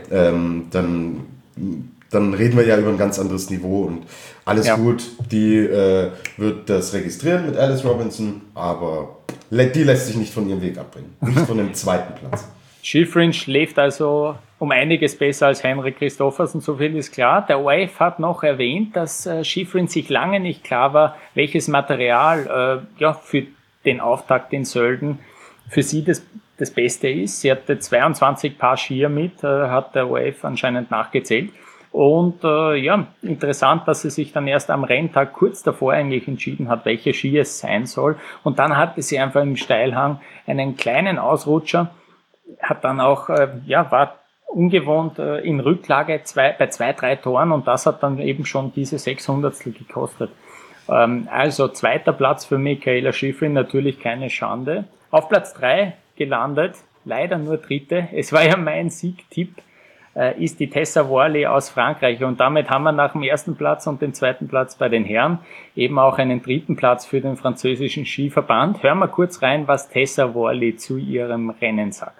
dann reden wir ja über ein ganz anderes Niveau und alles gut, die wird das registrieren mit Alice Robinson, aber die lässt sich nicht von ihrem Weg abbringen, nicht von dem 2. Platz. Shiffrin schläft also um einiges besser als Henrik Christoffersen, so viel ist klar. Der ORF hat noch erwähnt, dass Shiffrin sich lange nicht klar war, welches Material für den Auftakt in Sölden für sie das Beste ist. Sie hatte 22 Paar Skier mit, hat der ORF anscheinend nachgezählt. Und interessant, dass sie sich dann erst am Renntag kurz davor eigentlich entschieden hat, welche Ski es sein soll. Und dann hatte sie einfach im Steilhang einen kleinen Ausrutscher, hat dann auch, war ungewohnt in Rücklage bei 2-3 Toren und das hat dann eben schon diese 600 gekostet. Also 2. Platz für Mikaela Shiffrin, natürlich keine Schande. Auf Platz 3 gelandet, leider nur 3. Es war ja mein Siegtipp. Ist die Tessa Worley aus Frankreich und damit haben wir nach dem 1. Platz und dem 2. Platz bei den Herren eben auch einen 3. Platz für den französischen Skiverband. Hören wir kurz rein, was Tessa Worley zu ihrem Rennen sagt.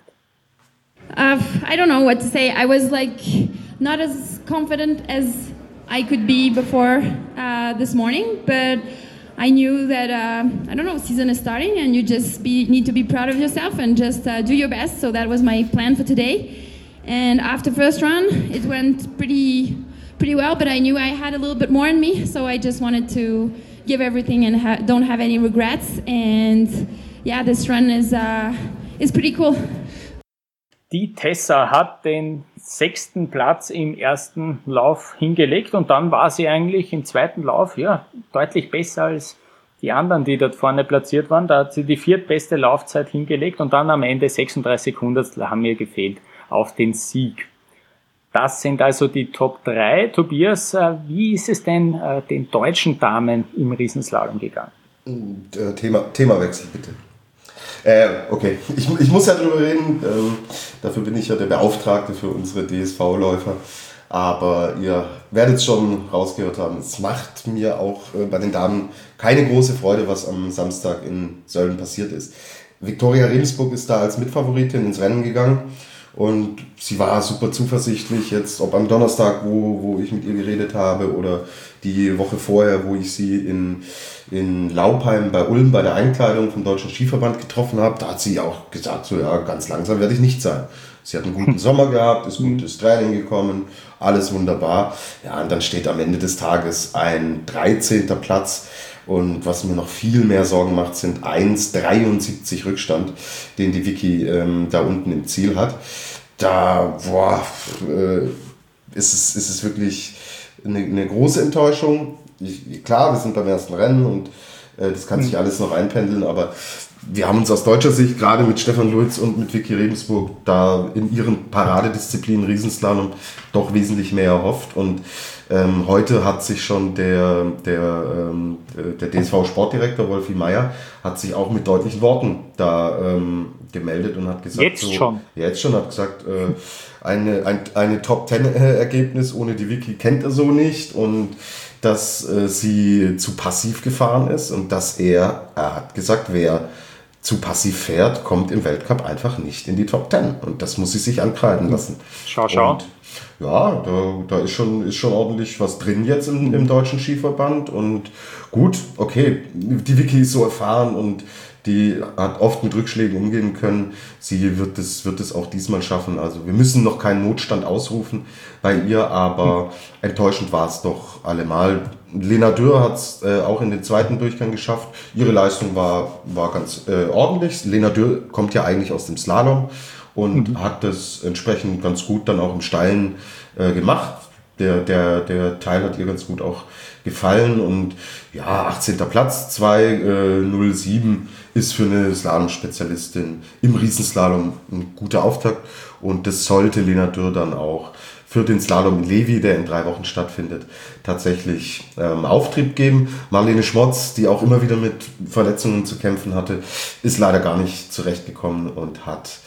I don't know what to say. I was not as confident as I could be before this morning, but I knew that season is starting and you just need to be proud of yourself and just do your best. So that was my plan for today. And after first run, it went pretty well, but I knew I had a little bit more in me, so I just wanted to give everything and don't have any regrets. And yeah, this run is pretty cool. Die Tessa hat den 6. Platz im ersten Lauf hingelegt und dann war sie eigentlich im zweiten Lauf deutlich besser als die anderen, die dort vorne platziert waren. Da hat sie die 4. beste Laufzeit hingelegt und dann am Ende 36 Hundertstel haben ihr gefehlt auf den Sieg. Das sind also die Top 3. Tobias, wie ist es denn den deutschen Damen im Riesenslalom gegangen? Themawechsel bitte. Okay, ich muss ja drüber reden, dafür bin ich ja der Beauftragte für unsere DSV-Läufer, aber ihr werdet es schon rausgehört haben, es macht mir auch bei den Damen keine große Freude, was am Samstag in Sölden passiert ist. Viktoria Rebensburg ist da als Mitfavoritin ins Rennen gegangen und sie war super zuversichtlich, jetzt ob am Donnerstag, wo ich mit ihr geredet habe oder die Woche vorher, wo ich sie in Laupheim bei Ulm bei der Einkleidung vom Deutschen Skiverband getroffen habe, da hat sie auch gesagt, so ja, ganz langsam werde ich nicht sein. Sie hat einen guten Sommer gehabt, ist gutes Training gekommen, alles wunderbar. Ja, und dann steht am Ende des Tages ein 13. Platz. Und was mir noch viel mehr Sorgen macht, sind 1,73 Rückstand, den die Vicky da unten im Ziel hat. Da ist es wirklich eine große Enttäuschung. Klar, wir sind beim ersten Rennen und das kann sich alles noch einpendeln, aber wir haben uns aus deutscher Sicht gerade mit Stefan Luiz und mit Vicky Rebensburg da in ihren Paradedisziplinen Riesenslalom doch wesentlich mehr erhofft und heute hat sich schon der DSV-Sportdirektor Wolfi Meier hat sich auch mit deutlichen Worten da gemeldet und hat gesagt, jetzt schon hat gesagt, eine Top-10-Ergebnis ohne die Vicky kennt er so nicht und dass sie zu passiv gefahren ist und dass er hat gesagt, wer zu passiv fährt, kommt im Weltcup einfach nicht in die Top 10. Und das muss sie sich ankreiden lassen. Schau. Und ja, da ist schon ordentlich was drin jetzt im deutschen Skiverband. Und gut, okay, die Vicky ist so erfahren und die hat oft mit Rückschlägen umgehen können. Sie wird es auch diesmal schaffen. Also wir müssen noch keinen Notstand ausrufen bei ihr, aber enttäuschend war es doch allemal. Lena Dürr hat es auch in den zweiten Durchgang geschafft. Ihre Leistung war ganz ordentlich. Lena Dürr kommt ja eigentlich aus dem Slalom und hat das entsprechend ganz gut dann auch im Steilen gemacht. Der Teil hat ihr ganz gut auch gefallen und ja, 18. Platz, 2:07 ist für eine Slalom-Spezialistin im Riesenslalom ein guter Auftakt und das sollte Lena Dürr dann auch für den Slalom in Levi, der in 3 Wochen stattfindet, tatsächlich Auftrieb geben. Marlene Schmotz, die auch immer wieder mit Verletzungen zu kämpfen hatte, ist leider gar nicht zurechtgekommen und hat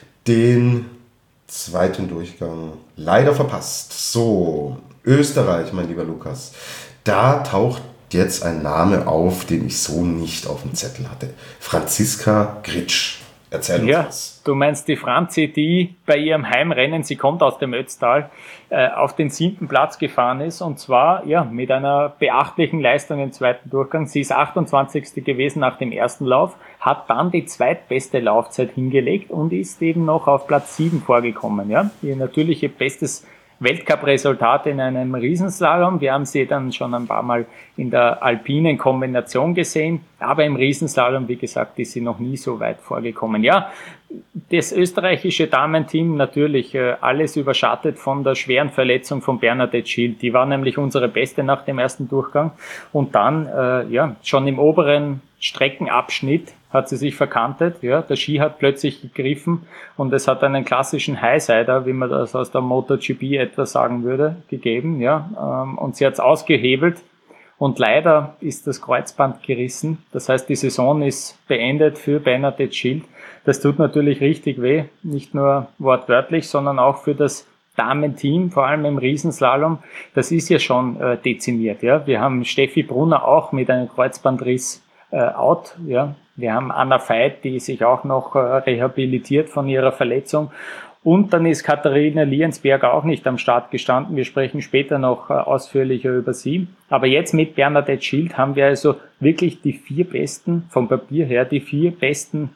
den zweiten Durchgang leider verpasst. So, Österreich, mein lieber Lukas. Da taucht jetzt ein Name auf, den ich so nicht auf dem Zettel hatte. Franziska Gritsch. Erzähl uns was. Du meinst die Franzi, die bei ihrem Heimrennen, sie kommt aus dem Ötztal, auf den 7. Platz gefahren ist und zwar mit einer beachtlichen Leistung im zweiten Durchgang. Sie ist 28. gewesen nach dem ersten Lauf, hat dann die zweitbeste Laufzeit hingelegt und ist eben noch auf Platz 7 vorgekommen. Ja? Ihr natürliche bestes Weltcup-Resultat in einem Riesenslalom. Wir haben sie dann schon ein paar Mal in der alpinen Kombination gesehen, aber im Riesenslalom, wie gesagt, ist sie noch nie so weit vorgekommen. Ja, das österreichische Damenteam natürlich alles überschattet von der schweren Verletzung von Bernadette Schild. Die war nämlich unsere Beste nach dem ersten Durchgang und dann schon im oberen Streckenabschnitt hat sie sich verkantet, ja, der Ski hat plötzlich gegriffen und es hat einen klassischen Highsider, wie man das aus der MotoGP etwa sagen würde, gegeben, ja, und sie hat es ausgehebelt und leider ist das Kreuzband gerissen, das heißt, die Saison ist beendet für Bernadette Schild. Das tut natürlich richtig weh, nicht nur wortwörtlich, sondern auch für das Damenteam, vor allem im Riesenslalom, das ist ja schon dezimiert, ja. Wir haben Steffi Brunner auch mit einem Kreuzbandriss out, ja. Wir haben Anna Veit, die sich auch noch rehabilitiert von ihrer Verletzung. Und dann ist Katharina Liensberg auch nicht am Start gestanden. Wir sprechen später noch ausführlicher über sie. Aber jetzt mit Bernadette Schild haben wir also wirklich die 4 besten, vom Papier her, die 4 besten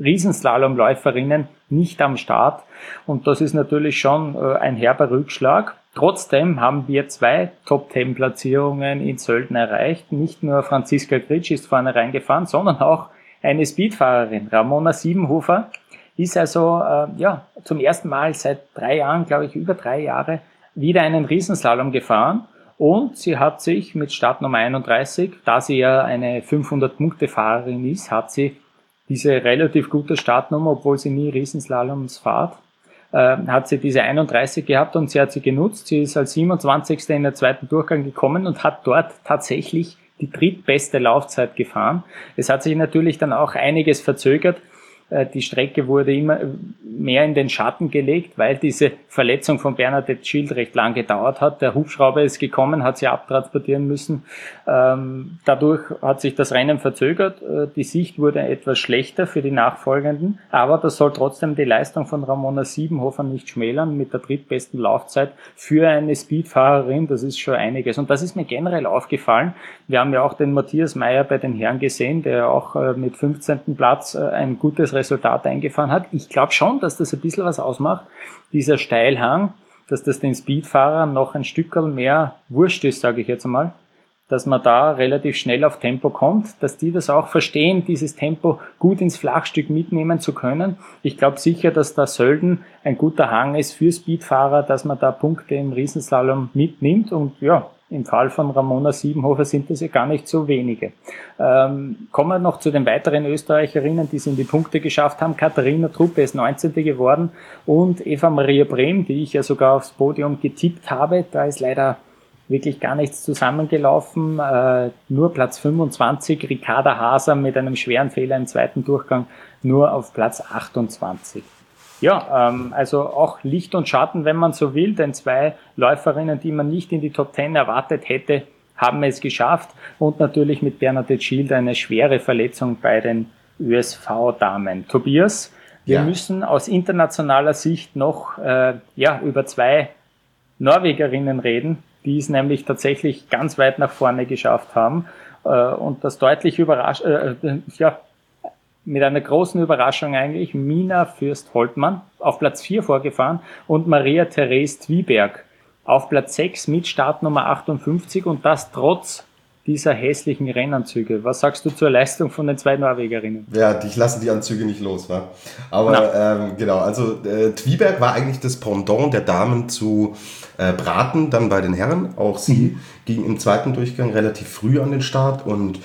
Riesenslalomläuferinnen nicht am Start. Und das ist natürlich schon ein herber Rückschlag. Trotzdem haben wir 2 Top-10-Platzierungen in Sölden erreicht. Nicht nur Franziska Gritsch ist vorne reingefahren, sondern auch eine Speedfahrerin. Ramona Siebenhofer ist also zum ersten Mal seit 3 Jahren, glaube ich, über 3 Jahre, wieder einen Riesenslalom gefahren. Und sie hat sich mit Startnummer 31, da sie ja eine 500-Punkte-Fahrerin ist, hat sie diese relativ gute Startnummer, obwohl sie nie Riesenslaloms fährt, hat sie diese 31 gehabt und sie hat sie genutzt. Sie ist als 27. in den zweiten Durchgang gekommen und hat dort tatsächlich die drittbeste Laufzeit gefahren. Es hat sich natürlich dann auch einiges verzögert. Die Strecke wurde immer mehr in den Schatten gelegt, weil diese Verletzung von Bernadette Schild recht lang gedauert hat. Der Hubschrauber ist gekommen, hat sie abtransportieren müssen. Dadurch hat sich das Rennen verzögert. Die Sicht wurde etwas schlechter für die Nachfolgenden, aber das soll trotzdem die Leistung von Ramona Siebenhofer nicht schmälern mit der drittbesten Laufzeit für eine Speedfahrerin. Das ist schon einiges. Und das ist mir generell aufgefallen. Wir haben ja auch den Matthias Mayr bei den Herren gesehen, der auch mit 15. Platz ein gutes Resultat eingefahren hat. Ich glaube schon, dass das ein bisschen was ausmacht, dieser Steilhang, dass das den Speedfahrern noch ein Stückerl mehr wurscht ist, sage ich jetzt einmal, dass man da relativ schnell auf Tempo kommt, dass die das auch verstehen, dieses Tempo gut ins Flachstück mitnehmen zu können. Ich glaube sicher, dass da Sölden ein guter Hang ist für Speedfahrer, dass man da Punkte im Riesenslalom mitnimmt und ja, im Fall von Ramona Siebenhofer sind das ja gar nicht so wenige. Kommen wir noch zu den weiteren Österreicherinnen, die es in die Punkte geschafft haben. Katharina Truppe ist 19. geworden und Eva Maria Brehm, die ich ja sogar aufs Podium getippt habe. Da ist leider wirklich gar nichts zusammengelaufen. Nur Platz 25, Ricarda Haser mit einem schweren Fehler im zweiten Durchgang nur auf Platz 28. Ja, also auch Licht und Schatten, wenn man so will, denn 2 Läuferinnen, die man nicht in die Top 10 erwartet hätte, haben es geschafft und natürlich mit Bernadette Schild eine schwere Verletzung bei den ÖSV-Damen. Tobias, wir müssen aus internationaler Sicht noch über 2 Norwegerinnen reden, die es nämlich tatsächlich ganz weit nach vorne geschafft haben und das deutlich mit einer großen Überraschung eigentlich, Mina Fürst-Holtmann auf Platz 4 vorgefahren und Maria-Therese Twiberg auf Platz 6 mit Startnummer 58 und das trotz dieser hässlichen Rennanzüge. Was sagst du zur Leistung von den 2 Norwegerinnen? Ja, die lassen die Anzüge nicht los, wa? Aber genau, also Twiberg war eigentlich das Pendant der Damen zu Braten, dann bei den Herren. Auch sie ging im zweiten Durchgang relativ früh an den Start und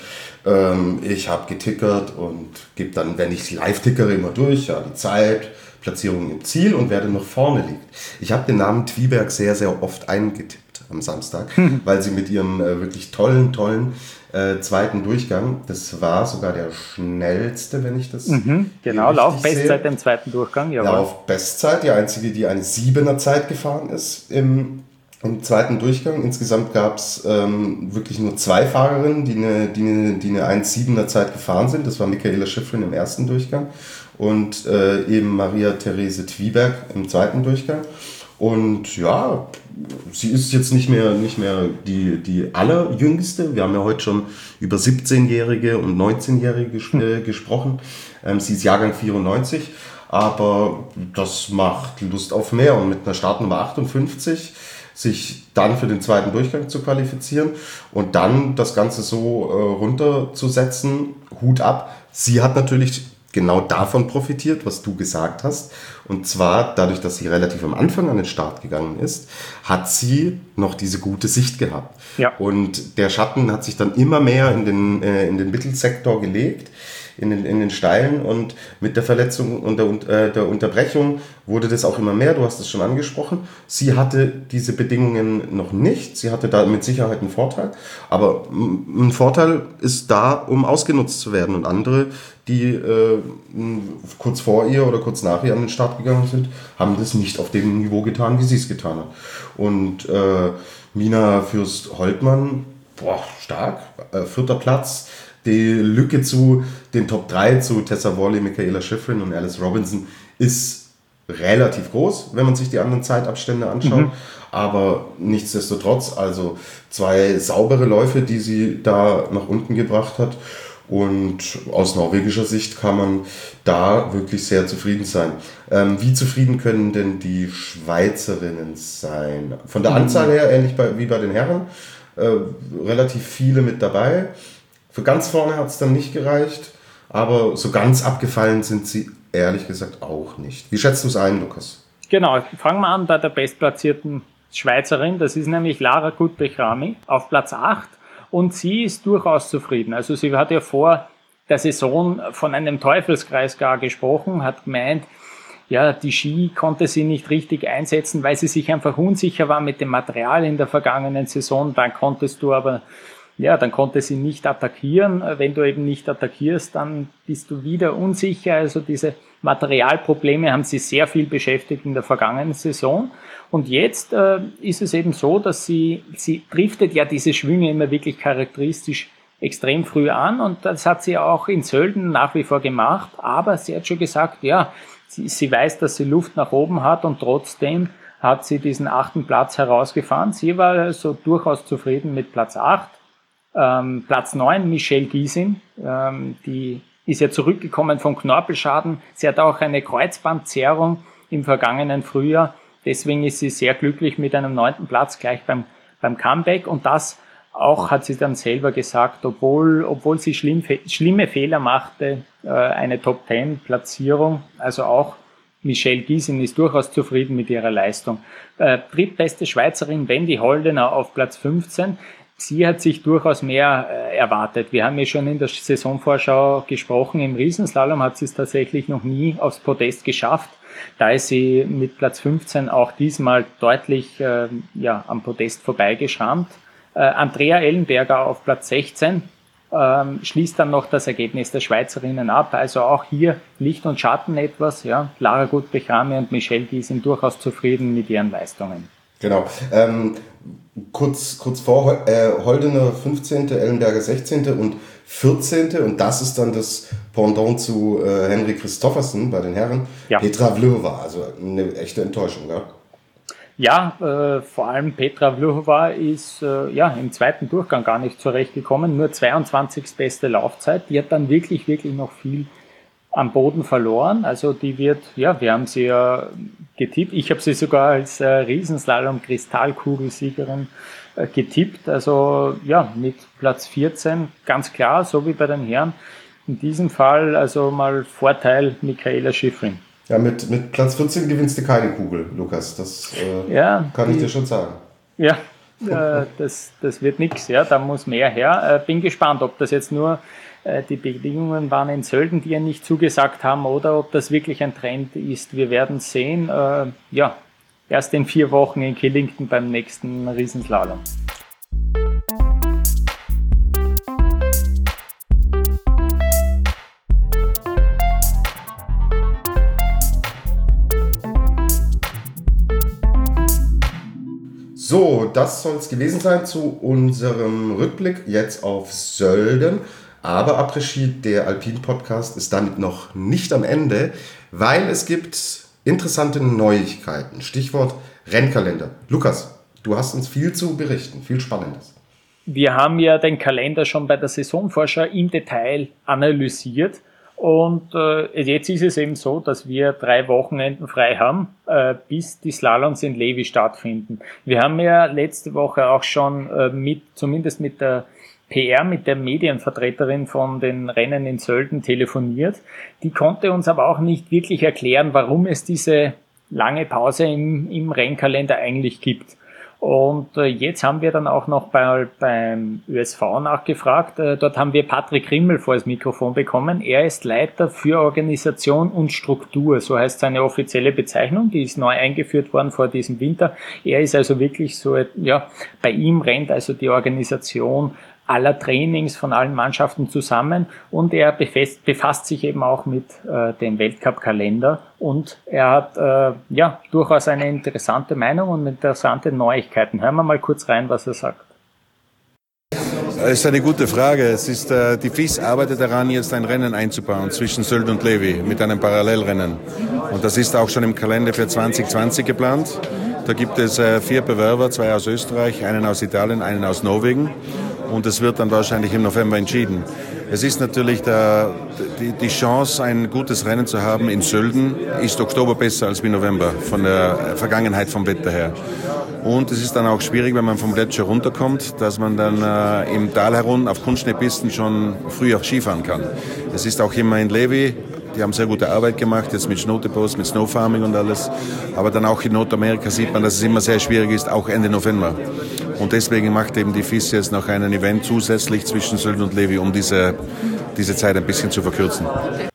ich habe getickert und gebe dann, wenn ich live tickere, immer durch, die Zeit, Platzierung im Ziel und wer denn noch vorne liegt. Ich habe den Namen Twiberg sehr, sehr oft eingetippt am Samstag, weil sie mit ihrem wirklich tollen zweiten Durchgang, das war sogar der schnellste, wenn ich das genau, Laufbestzeit im zweiten Durchgang. Laufbestzeit, die einzige, die eine 7er Zeit gefahren ist im zweiten Durchgang. Insgesamt gab es wirklich nur 2 Fahrerinnen, die eine 1,7er Zeit gefahren sind. Das war Michaela Schifrin im ersten Durchgang und eben Maria-Therese Twiberg im zweiten Durchgang. Und ja, sie ist jetzt nicht mehr die allerjüngste. Wir haben ja heute schon über 17-Jährige und 19-Jährige gesprochen. Sie ist Jahrgang 94, aber das macht Lust auf mehr. Und mit einer Startnummer 58 sich dann für den zweiten Durchgang zu qualifizieren und dann das Ganze so runterzusetzen, Hut ab. Sie hat natürlich genau davon profitiert, was du gesagt hast. Und zwar dadurch, dass sie relativ am Anfang an den Start gegangen ist, hat sie noch diese gute Sicht gehabt. Ja. Und der Schatten hat sich dann immer mehr in den Mittelsektor gelegt, in den Steilen. Und mit der Verletzung und der Unterbrechung wurde das auch immer mehr. Du hast es schon angesprochen. Sie hatte diese Bedingungen noch nicht. Sie hatte da mit Sicherheit einen Vorteil. Aber ein Vorteil ist da, um ausgenutzt zu werden. Und andere, die kurz vor ihr oder kurz nach ihr an den Start gegangen sind, haben das nicht auf dem Niveau getan, wie sie es getan hat. Und Mina Fürst-Holtmann, stark, 4. Platz. Die Lücke zu den Top 3, zu Tessa Worley, Michaela Schifrin und Alice Robinson, ist relativ groß, wenn man sich die anderen Zeitabstände anschaut. Aber nichtsdestotrotz, also 2 saubere Läufe, die sie da nach unten gebracht hat. Und aus norwegischer Sicht kann man da wirklich sehr zufrieden sein. Wie zufrieden können denn die Schweizerinnen sein? Von der Anzahl her, ähnlich wie bei den Herren, relativ viele mit dabei. Für ganz vorne hat es dann nicht gereicht, aber so ganz abgefallen sind sie ehrlich gesagt auch nicht. Wie schätzt du es ein, Lukas? Genau, fangen wir an bei der bestplatzierten Schweizerin. Das ist nämlich Lara Gut-Bechrami auf Platz 8 und sie ist durchaus zufrieden. Also sie hat ja vor der Saison von einem Teufelskreis gar gesprochen, hat gemeint, ja, die Ski konnte sie nicht richtig einsetzen, weil sie sich einfach unsicher war mit dem Material in der vergangenen Saison. Dann konnte sie nicht attackieren. Wenn du eben nicht attackierst, dann bist du wieder unsicher. Also diese Materialprobleme haben sie sehr viel beschäftigt in der vergangenen Saison. Und jetzt ist es eben so, dass sie driftet ja diese Schwünge immer wirklich charakteristisch extrem früh an. Und das hat sie auch in Sölden nach wie vor gemacht. Aber sie hat schon gesagt, ja, sie weiß, dass sie Luft nach oben hat und trotzdem hat sie diesen 8. Platz herausgefahren. Sie war also durchaus zufrieden mit Platz 8. Platz 9, Michelle Giesin, die ist ja zurückgekommen vom Knorpelschaden. Sie hat auch eine Kreuzbandzerrung im vergangenen Frühjahr. Deswegen ist sie sehr glücklich mit einem 9. Platz gleich beim Comeback. Und das auch hat sie dann selber gesagt, obwohl sie schlimme Fehler machte, eine Top-10-Platzierung. Also auch Michelle Giesin ist durchaus zufrieden mit ihrer Leistung. Drittbeste Schweizerin Wendy Holdener auf Platz 15. Sie hat sich durchaus mehr erwartet. Wir haben ja schon in der Saisonvorschau gesprochen. Im Riesenslalom hat sie es tatsächlich noch nie aufs Podest geschafft. Da ist sie mit Platz 15 auch diesmal deutlich am Podest vorbeigeschrammt. Andrea Ellenberger auf Platz 16 schließt dann noch das Ergebnis der Schweizerinnen ab. Also auch hier Licht und Schatten etwas. Ja. Lara Gut-Bechrami und Michelle Giesin durchaus zufrieden mit ihren Leistungen. Genau. Kurz vor Holdener 15., Ellenberger 16. und 14. Und das ist dann das Pendant zu Henrik Kristoffersen bei den Herren. Ja. Petra Vlhova, also eine echte Enttäuschung, ja? Ja, vor allem Petra Vlhova ist im zweiten Durchgang gar nicht zurechtgekommen, nur 22. beste Laufzeit. Die hat dann wirklich noch viel am Boden verloren. Also die wird, wir haben sie ja getippt. Ich habe sie sogar als Riesenslalom-Kristallkugelsiegerin getippt. Also mit Platz 14, ganz klar, so wie bei den Herren. In diesem Fall also mal Vorteil Michaela Schifrin. Ja, mit Platz 14 gewinnst du keine Kugel, Lukas. Das kann ich dir schon sagen. Ja, das wird nichts. Ja, da muss mehr her. Bin gespannt, ob das jetzt nur die Bedingungen waren in Sölden, die ihr nicht zugesagt haben, oder ob das wirklich ein Trend ist. Wir werden sehen. Erst in 4 Wochen in Killington beim nächsten Riesenslalom. So, das soll es gewesen sein zu unserem Rückblick jetzt auf Sölden. Aber Après-Ski, der Alpin-Podcast, ist damit noch nicht am Ende, weil es gibt interessante Neuigkeiten. Stichwort Rennkalender. Lukas, du hast uns viel zu berichten, viel Spannendes. Wir haben ja den Kalender schon bei der Saisonvorschau im Detail analysiert. Und jetzt ist es eben so, dass wir 3 Wochenenden frei haben, bis die Slaloms in Levi stattfinden. Wir haben ja letzte Woche auch schon zumindest mit der PR, mit der Medienvertreterin von den Rennen in Sölden telefoniert. Die konnte uns aber auch nicht wirklich erklären, warum es diese lange Pause im Rennkalender eigentlich gibt. Und jetzt haben wir dann auch noch beim ÖSV nachgefragt. Dort haben wir Patrick Rimmel vor das Mikrofon bekommen. Er ist Leiter für Organisation und Struktur. So heißt seine offizielle Bezeichnung. Die ist neu eingeführt worden vor diesem Winter. Er ist also wirklich so, bei ihm rennt also die Organisation aller Trainings von allen Mannschaften zusammen, und er befasst sich eben auch mit dem Weltcup-Kalender, und er hat durchaus eine interessante Meinung und interessante Neuigkeiten. Hören wir mal kurz rein, was er sagt. Das ist eine gute Frage. Die FIS arbeitet daran, jetzt ein Rennen einzubauen zwischen Sölden und Levi mit einem Parallelrennen. Und das ist auch schon im Kalender für 2020 geplant. Da gibt es 4 Bewerber, 2 aus Österreich, einen aus Italien, einen aus Norwegen. Und es wird dann wahrscheinlich im November entschieden. Es ist natürlich die Chance, ein gutes Rennen zu haben in Sölden, ist Oktober besser als wie November, von der Vergangenheit vom Wetter her. Und es ist dann auch schwierig, wenn man vom Gletscher runterkommt, dass man dann im Tal herunter auf Kunstschneepisten schon früh auch Skifahren kann. Es ist auch immer in Levi. Die haben sehr gute Arbeit gemacht, jetzt mit Schnotepost, mit Snowfarming und alles. Aber dann auch in Nordamerika sieht man, dass es immer sehr schwierig ist, auch Ende November. Und deswegen macht eben die FIS jetzt noch ein Event zusätzlich zwischen Sölden und Levi, um diese Zeit ein bisschen zu verkürzen.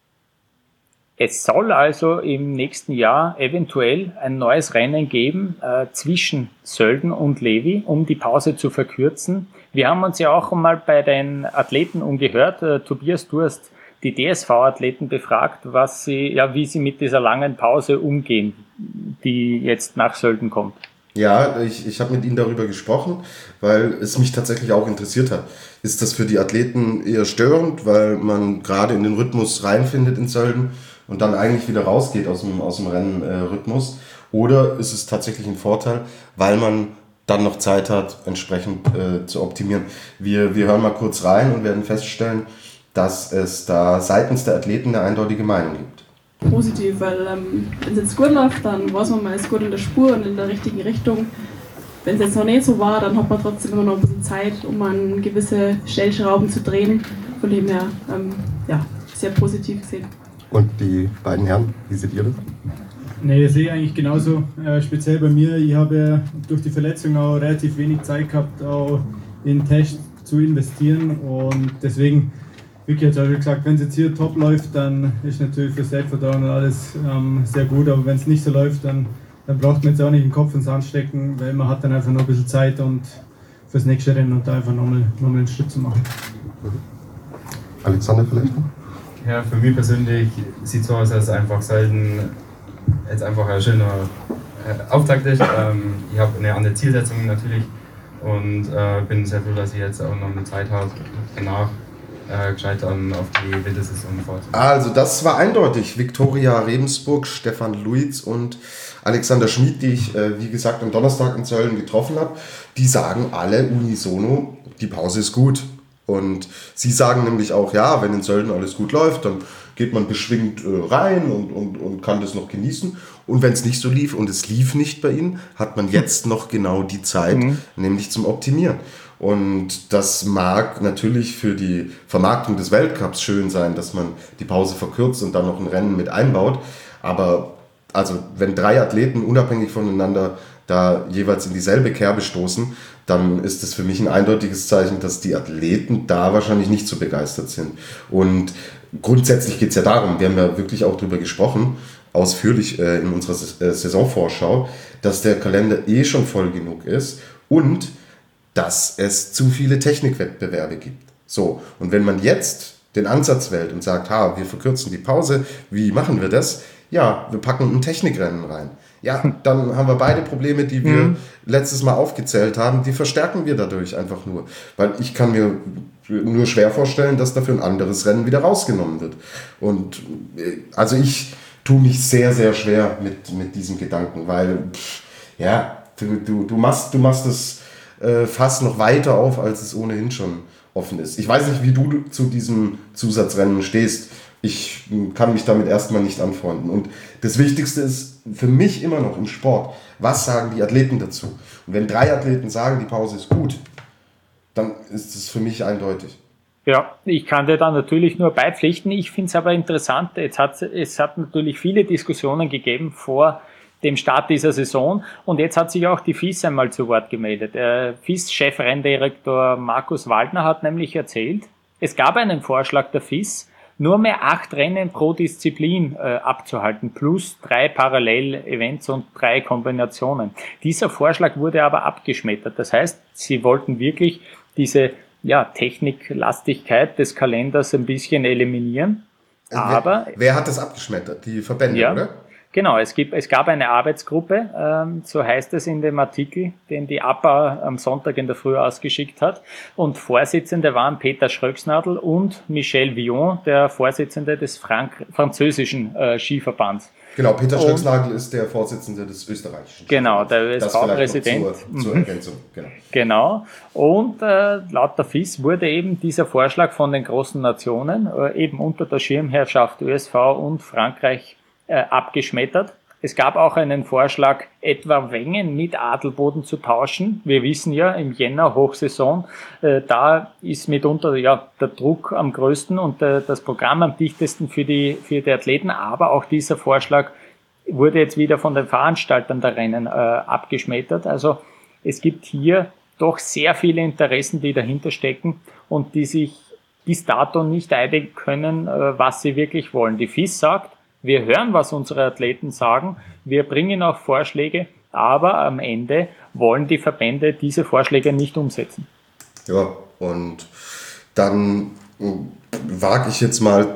Es soll also im nächsten Jahr eventuell ein neues Rennen geben zwischen Sölden und Levi, um die Pause zu verkürzen. Wir haben uns ja auch mal bei den Athleten umgehört. Tobias, du hast die DSV-Athleten befragt, wie sie mit dieser langen Pause umgehen, die jetzt nach Sölden kommt. Ja, ich habe mit ihnen darüber gesprochen, weil es mich tatsächlich auch interessiert hat. Ist das für die Athleten eher störend, weil man gerade in den Rhythmus reinfindet in Sölden und dann eigentlich wieder rausgeht aus dem Rennrhythmus? Oder ist es tatsächlich ein Vorteil, weil man dann noch Zeit hat, entsprechend zu optimieren? Wir hören mal kurz rein und werden feststellen, dass es da seitens der Athleten eine eindeutige Meinung gibt. Positiv, weil wenn es jetzt gut läuft, dann weiß man ist gut in der Spur und in der richtigen Richtung. Wenn es jetzt noch nicht so war, dann hat man trotzdem immer noch ein bisschen Zeit, um an gewisse Stellschrauben zu drehen. Von dem her, sehr positiv gesehen. Und die beiden Herren, wie seht ihr das? Nee, ich sehe eigentlich genauso. Speziell bei mir, ich habe durch die Verletzung auch relativ wenig Zeit gehabt, auch in Tests zu investieren, und deswegen wirklich, jetzt habe ich gesagt, wenn es jetzt hier top läuft, dann ist natürlich für Selbstvertrauen und alles sehr gut, aber wenn es nicht so läuft, dann braucht man jetzt auch nicht den Kopf ins Sand stecken, weil man hat dann einfach noch ein bisschen Zeit und fürs nächste Rennen und da einfach nochmal einen Schritt zu machen. Alexander vielleicht noch? Ja, für mich persönlich sieht es so aus, dass einfach selten jetzt einfach ein schöner Auftakt ist. Ich habe eine andere Zielsetzung natürlich und bin sehr froh, dass ich jetzt auch noch eine Zeit habe danach gescheit auf die Wintersaison vorzubereiten? Also das war eindeutig. Viktoria Rebensburg, Stefan Luiz und Alexander Schmid, die ich, wie gesagt, am Donnerstag in Zölln getroffen habe, die sagen alle unisono, die Pause ist gut. Und sie sagen nämlich auch, ja, wenn in Zölln alles gut läuft, dann geht man beschwingt rein und kann das noch genießen. Und wenn es nicht so lief und es lief nicht bei ihnen, hat man jetzt noch genau die Zeit, nämlich zum Optimieren. Und das mag natürlich für die Vermarktung des Weltcups schön sein, dass man die Pause verkürzt und dann noch ein Rennen mit einbaut. Aber also wenn 3 Athleten unabhängig voneinander da jeweils in dieselbe Kerbe stoßen, dann ist es für mich ein eindeutiges Zeichen, dass die Athleten da wahrscheinlich nicht so begeistert sind. Und grundsätzlich geht es ja darum, wir haben ja wirklich auch darüber gesprochen, ausführlich in unserer Saisonvorschau, dass der Kalender schon voll genug ist und dass es zu viele Technikwettbewerbe gibt. So, und wenn man jetzt den Ansatz wählt und sagt, wir verkürzen die Pause, wie machen wir das? Ja, wir packen ein Technikrennen rein. Ja, dann haben wir beide Probleme, die wir letztes Mal aufgezählt haben, die verstärken wir dadurch einfach nur. Weil ich kann mir nur schwer vorstellen, dass dafür ein anderes Rennen wieder rausgenommen wird. Und also ich tue mich sehr, sehr schwer mit diesem Gedanken, weil du machst das Fass noch weiter auf, als es ohnehin schon offen ist. Ich weiß nicht, wie du zu diesem Zusatzrennen stehst. Ich kann mich damit erstmal nicht anfreunden. Und das Wichtigste ist für mich immer noch im Sport, was sagen die Athleten dazu? Und wenn 3 Athleten sagen, die Pause ist gut, dann ist es für mich eindeutig. Ja, ich kann dir da natürlich nur beipflichten. Ich finde es aber interessant, es hat natürlich viele Diskussionen gegeben vor dem Start dieser Saison und jetzt hat sich auch die FIS einmal zu Wort gemeldet. Der FIS-Chefrenndirektor Markus Waldner hat nämlich erzählt, es gab einen Vorschlag der FIS, nur mehr 8 Rennen pro Disziplin abzuhalten, plus 3 Parallel-Events und 3 Kombinationen. Dieser Vorschlag wurde aber abgeschmettert. Das heißt, sie wollten wirklich diese Techniklastigkeit des Kalenders ein bisschen eliminieren. Aber wer hat das abgeschmettert? Die Verbände, oder? Genau, es gab eine Arbeitsgruppe, so heißt es in dem Artikel, den die APA am Sonntag in der Früh ausgeschickt hat. Und Vorsitzende waren Peter Schröcksnadl und Michel Villon, der Vorsitzende des französischen Skiverbands. Genau, Peter Schröcksnadl ist der Vorsitzende des österreichischen. Genau, der ÖSV-Präsident. Zur Ergänzung, genau. Genau. Und laut der FIS wurde eben dieser Vorschlag von den großen Nationen, eben unter der Schirmherrschaft ÖSV und Frankreich, abgeschmettert. Es gab auch einen Vorschlag, etwa Wengen mit Adelboden zu tauschen. Wir wissen ja, im Jänner Hochsaison, da ist mitunter der Druck am größten und das Programm am dichtesten für die Athleten. Aber auch dieser Vorschlag wurde jetzt wieder von den Veranstaltern der Rennen abgeschmettert. Also es gibt hier doch sehr viele Interessen, die dahinter stecken und die sich bis dato nicht einigen können, was sie wirklich wollen. Die FIS sagt, wir hören, was unsere Athleten sagen, wir bringen auch Vorschläge, aber am Ende wollen die Verbände diese Vorschläge nicht umsetzen. Ja, und dann wage ich jetzt mal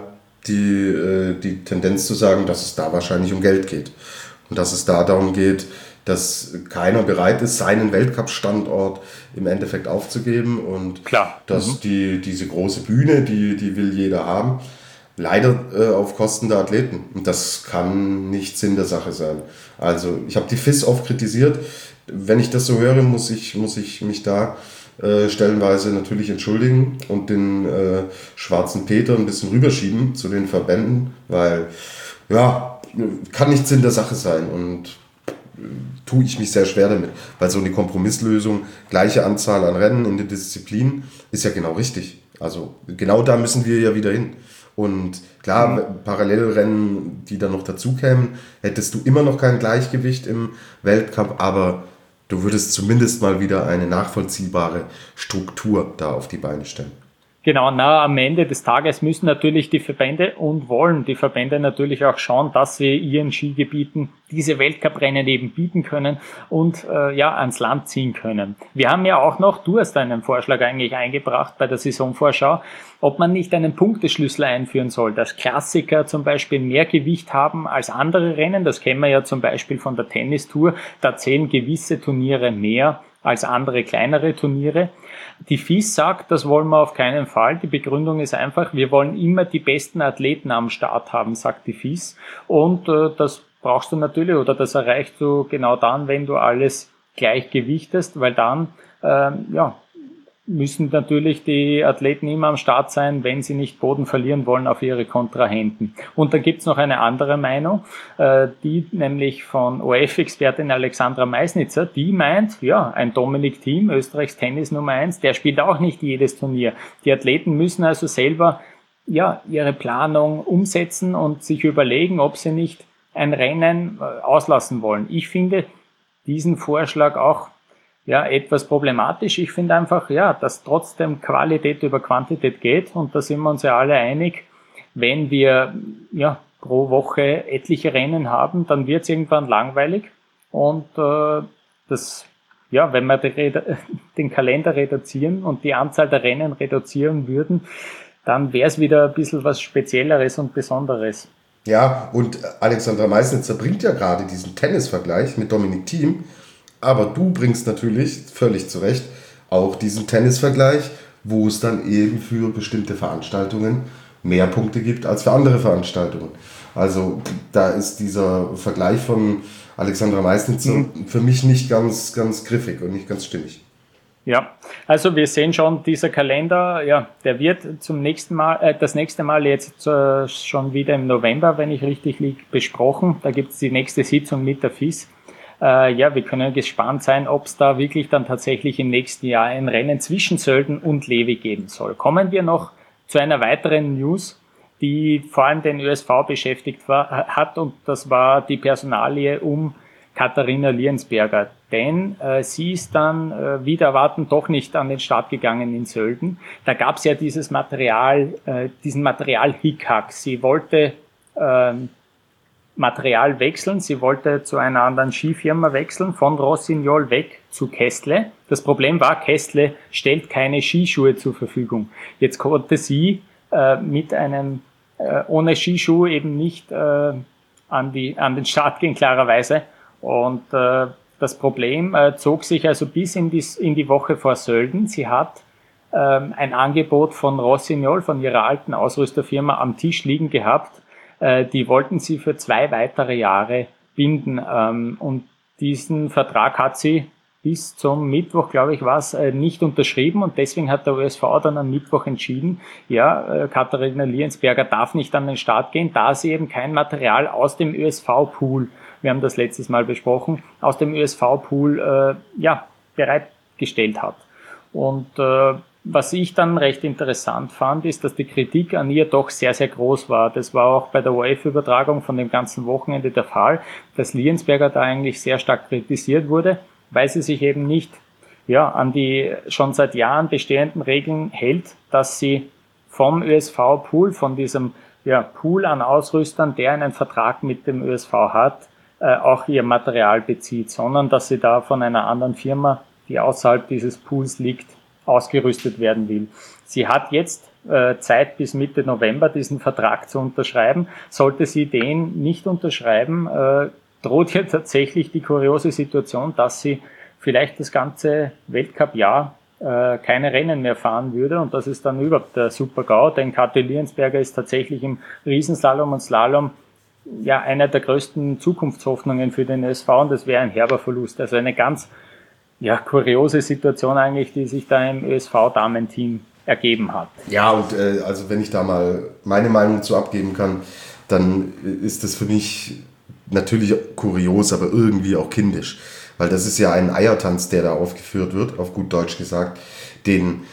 die Tendenz zu sagen, dass es da wahrscheinlich um Geld geht. Und dass es da darum geht, dass keiner bereit ist, seinen Weltcup-Standort im Endeffekt aufzugeben. Und dass diese große Bühne, die will jeder haben. Leider auf Kosten der Athleten. Und das kann nicht Sinn der Sache sein. Also ich habe die FIS oft kritisiert. Wenn ich das so höre, muss ich mich da stellenweise natürlich entschuldigen und den schwarzen Peter ein bisschen rüberschieben zu den Verbänden, weil kann nicht Sinn der Sache sein und tue ich mich sehr schwer damit, weil so eine Kompromisslösung, gleiche Anzahl an Rennen in der Disziplin, ist ja genau richtig. Also genau da müssen wir ja wieder hin. Und klar, Parallelrennen, die dann noch dazu kämen, hättest du immer noch kein Gleichgewicht im Weltcup, aber du würdest zumindest mal wieder eine nachvollziehbare Struktur da auf die Beine stellen. Genau, am Ende des Tages müssen natürlich die Verbände und wollen die Verbände natürlich auch schauen, dass sie ihren Skigebieten diese Weltcuprennen eben bieten können und ans Land ziehen können. Wir haben ja auch noch, du hast einen Vorschlag eigentlich eingebracht bei der Saisonvorschau, ob man nicht einen Punkteschlüssel einführen soll, dass Klassiker zum Beispiel mehr Gewicht haben als andere Rennen. Das kennen wir ja zum Beispiel von der Tennistour. Da zählen gewisse Turniere mehr als andere kleinere Turniere. Die FIS sagt, das wollen wir auf keinen Fall. Die Begründung ist einfach, wir wollen immer die besten Athleten am Start haben, sagt die FIS. Und das brauchst du natürlich, oder das erreichst du genau dann, wenn du alles gleich gewichtest, weil dann müssen natürlich die Athleten immer am Start sein, wenn sie nicht Boden verlieren wollen auf ihre Kontrahenten. Und dann gibt's noch eine andere Meinung, die nämlich von ORF-Expertin Alexandra Meisnitzer, die meint, ein Dominik Thiem, Österreichs Tennis Nummer 1, der spielt auch nicht jedes Turnier. Die Athleten müssen also selber ihre Planung umsetzen und sich überlegen, ob sie nicht ein Rennen auslassen wollen. Ich finde diesen Vorschlag auch etwas problematisch. Ich finde einfach, dass trotzdem Qualität über Quantität geht, und da sind wir uns ja alle einig, wenn wir pro Woche etliche Rennen haben, dann wird es irgendwann langweilig, und wenn wir den Kalender reduzieren und die Anzahl der Rennen reduzieren würden, dann wäre es wieder ein bisschen was Spezielleres und Besonderes. Ja, und Alexandra Meisnitzer bringt ja gerade diesen Tennisvergleich mit Dominik Thiem. Aber du bringst natürlich, völlig zu Recht, auch diesen Tennisvergleich, wo es dann eben für bestimmte Veranstaltungen mehr Punkte gibt als für andere Veranstaltungen. Also da ist dieser Vergleich von Alexandra Meisnitzer für mich nicht ganz griffig und nicht ganz stimmig. Ja, also wir sehen schon, dieser Kalender, der wird das nächste Mal jetzt schon wieder im November, wenn ich richtig liege, besprochen. Da gibt es die nächste Sitzung mit der FIS. Wir können gespannt sein, ob es da wirklich dann tatsächlich im nächsten Jahr ein Rennen zwischen Sölden und Levi geben soll. Kommen wir noch zu einer weiteren News, die vor allem den ÖSV beschäftigt hat, und das war die Personalie um Katharina Liensberger. Denn sie ist dann wieder erwartend doch nicht an den Start gegangen in Sölden. Da gab es ja diesen Material-Hickhack. Sie wollte Material wechseln. Sie wollte zu einer anderen Skifirma wechseln, von Rossignol weg zu Kestle. Das Problem war, Kestle stellt keine Skischuhe zur Verfügung. Jetzt konnte sie mit einem ohne Skischuh eben nicht an den Start gehen, klarerweise. Und das Problem zog sich also bis in die Woche vor Sölden. Sie hat ein Angebot von Rossignol, von ihrer alten Ausrüsterfirma, am Tisch liegen gehabt. Die wollten sie für 2 weitere Jahre binden, und diesen Vertrag hat sie bis zum Mittwoch, glaube ich, nicht unterschrieben, und deswegen hat der ÖSV dann am Mittwoch entschieden, Katharina Liensberger darf nicht an den Start gehen, da sie eben kein Material aus dem ÖSV-Pool, wir haben das letztes Mal besprochen, aus dem ÖSV-Pool bereitgestellt hat. Und was ich dann recht interessant fand, ist, dass die Kritik an ihr doch sehr, sehr groß war. Das war auch bei der ORF-Übertragung von dem ganzen Wochenende der Fall, dass Liensberger da eigentlich sehr stark kritisiert wurde, weil sie sich eben nicht an die schon seit Jahren bestehenden Regeln hält, dass sie vom ÖSV-Pool, von diesem Pool an Ausrüstern, der einen Vertrag mit dem ÖSV hat, auch ihr Material bezieht, sondern dass sie da von einer anderen Firma, die außerhalb dieses Pools liegt, ausgerüstet werden will. Sie hat jetzt Zeit bis Mitte November, diesen Vertrag zu unterschreiben. Sollte sie den nicht unterschreiben, droht ihr tatsächlich die kuriose Situation, dass sie vielleicht das ganze Weltcup-Jahr keine Rennen mehr fahren würde, und das ist dann überhaupt der Super-GAU, denn Kathi Liensberger ist tatsächlich im Riesenslalom und Slalom einer der größten Zukunftshoffnungen für den ÖSV, und das wäre ein herber Verlust. Also eine ganz kuriose Situation eigentlich, die sich da im ÖSV-Damenteam ergeben hat. Ja, und also wenn ich da mal meine Meinung dazu abgeben kann, dann ist das für mich natürlich kurios, aber irgendwie auch kindisch. Weil das ist ja ein Eiertanz, der da aufgeführt wird, auf gut Deutsch gesagt, den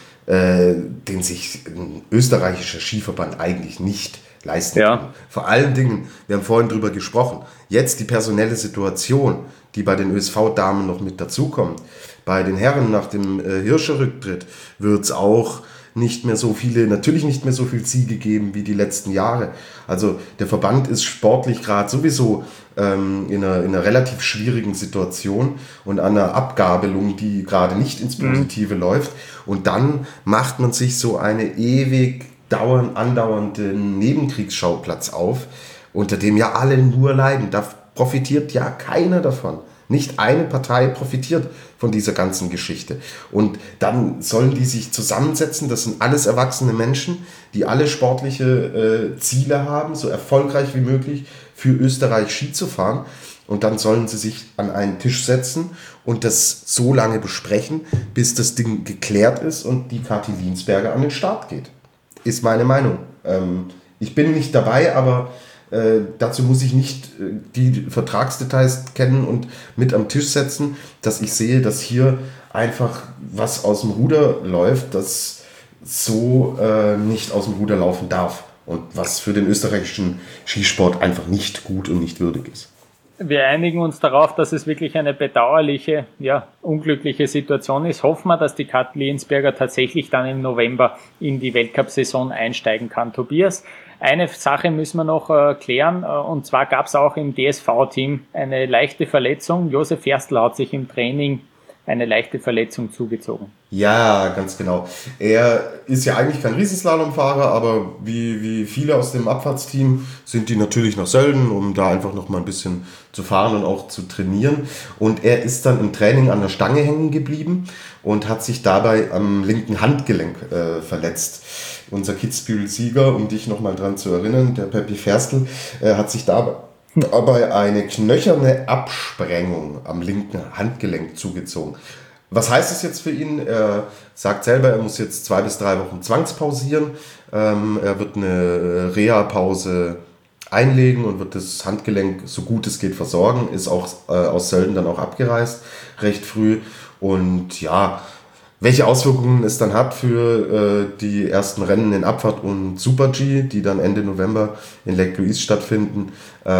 sich ein österreichischer Skiverband eigentlich nicht leisten kann. Vor allen Dingen, wir haben vorhin drüber gesprochen, jetzt die personelle Situation, die bei den ÖSV-Damen noch mit dazukommt. Bei den Herren nach dem Hirscher-Rücktritt wird es auch natürlich nicht mehr so viel Siege geben wie die letzten Jahre. Also der Verband ist sportlich gerade sowieso in einer relativ schwierigen Situation und an einer Abgabelung, die gerade nicht ins Positive läuft. Und dann macht man sich so einen ewig andauernden Nebenkriegsschauplatz auf, unter dem ja alle nur leiden. Da profitiert ja keiner davon. Nicht eine Partei profitiert von dieser ganzen Geschichte. Und dann sollen die sich zusammensetzen, das sind alles erwachsene Menschen, die alle sportliche Ziele haben, so erfolgreich wie möglich für Österreich Ski zu fahren. Und dann sollen sie sich an einen Tisch setzen und das so lange besprechen, bis das Ding geklärt ist und die Kathi Liensberger an den Start geht. Ist meine Meinung. Ich bin nicht dabei, aber dazu muss ich nicht die Vertragsdetails kennen und mit am Tisch setzen, dass ich sehe, dass hier einfach was aus dem Ruder läuft, das so nicht aus dem Ruder laufen darf und was für den österreichischen Skisport einfach nicht gut und nicht würdig ist. Wir einigen uns darauf, dass es wirklich eine bedauerliche, unglückliche Situation ist. Hoffen wir, dass die Kathi Liensberger tatsächlich dann im November in die Weltcup-Saison einsteigen kann. Tobias, eine Sache müssen wir noch klären, und zwar gab es auch im DSV-Team eine leichte Verletzung. Josef Ferstl hat sich im Training eine leichte Verletzung zugezogen. Ja, ganz genau. Er ist ja eigentlich kein Riesenslalomfahrer, aber wie viele aus dem Abfahrtsteam sind die natürlich nach Sölden, um da einfach noch mal ein bisschen zu fahren und auch zu trainieren. Und er ist dann im Training an der Stange hängen geblieben und hat sich dabei am linken Handgelenk verletzt. Unser Kitzbühel-Sieger, um dich noch mal dran zu erinnern, der Pepi Ferstl, hat sich dabei eine knöcherne Absprengung am linken Handgelenk zugezogen. Was heißt es jetzt für ihn? Er sagt selber, er muss jetzt 2 bis 3 Wochen zwangspausieren. Er wird eine Reha-Pause einlegen und wird das Handgelenk so gut es geht versorgen. Ist auch aus Sölden dann auch abgereist, recht früh. Und ja, welche Auswirkungen es dann hat für die ersten Rennen in Abfahrt und Super-G, die dann Ende November in Lake Louise stattfinden,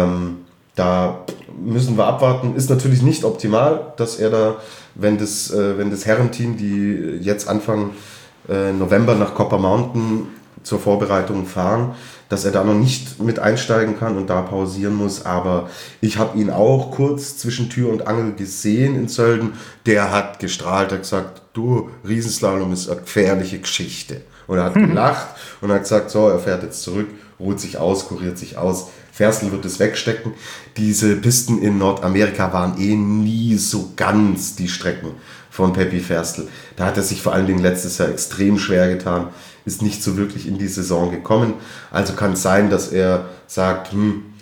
da müssen wir abwarten. Ist natürlich nicht optimal, dass er da, wenn das Herrenteam, die jetzt Anfang November nach Copper Mountain zur Vorbereitung fahren, dass er da noch nicht mit einsteigen kann und da pausieren muss. Aber ich habe ihn auch kurz zwischen Tür und Angel gesehen in Sölden. Der hat gestrahlt, hat gesagt, du, Riesenslalom ist eine gefährliche Geschichte. Und er hat gelacht und hat gesagt, so, er fährt jetzt zurück, ruht sich aus, kuriert sich aus. Ferstl wird es wegstecken. Diese Pisten in Nordamerika waren nie so ganz die Strecken von Pepi Ferstl. Da hat er sich vor allen Dingen letztes Jahr extrem schwer getan, ist nicht so wirklich in die Saison gekommen. Also kann es sein, dass er sagt,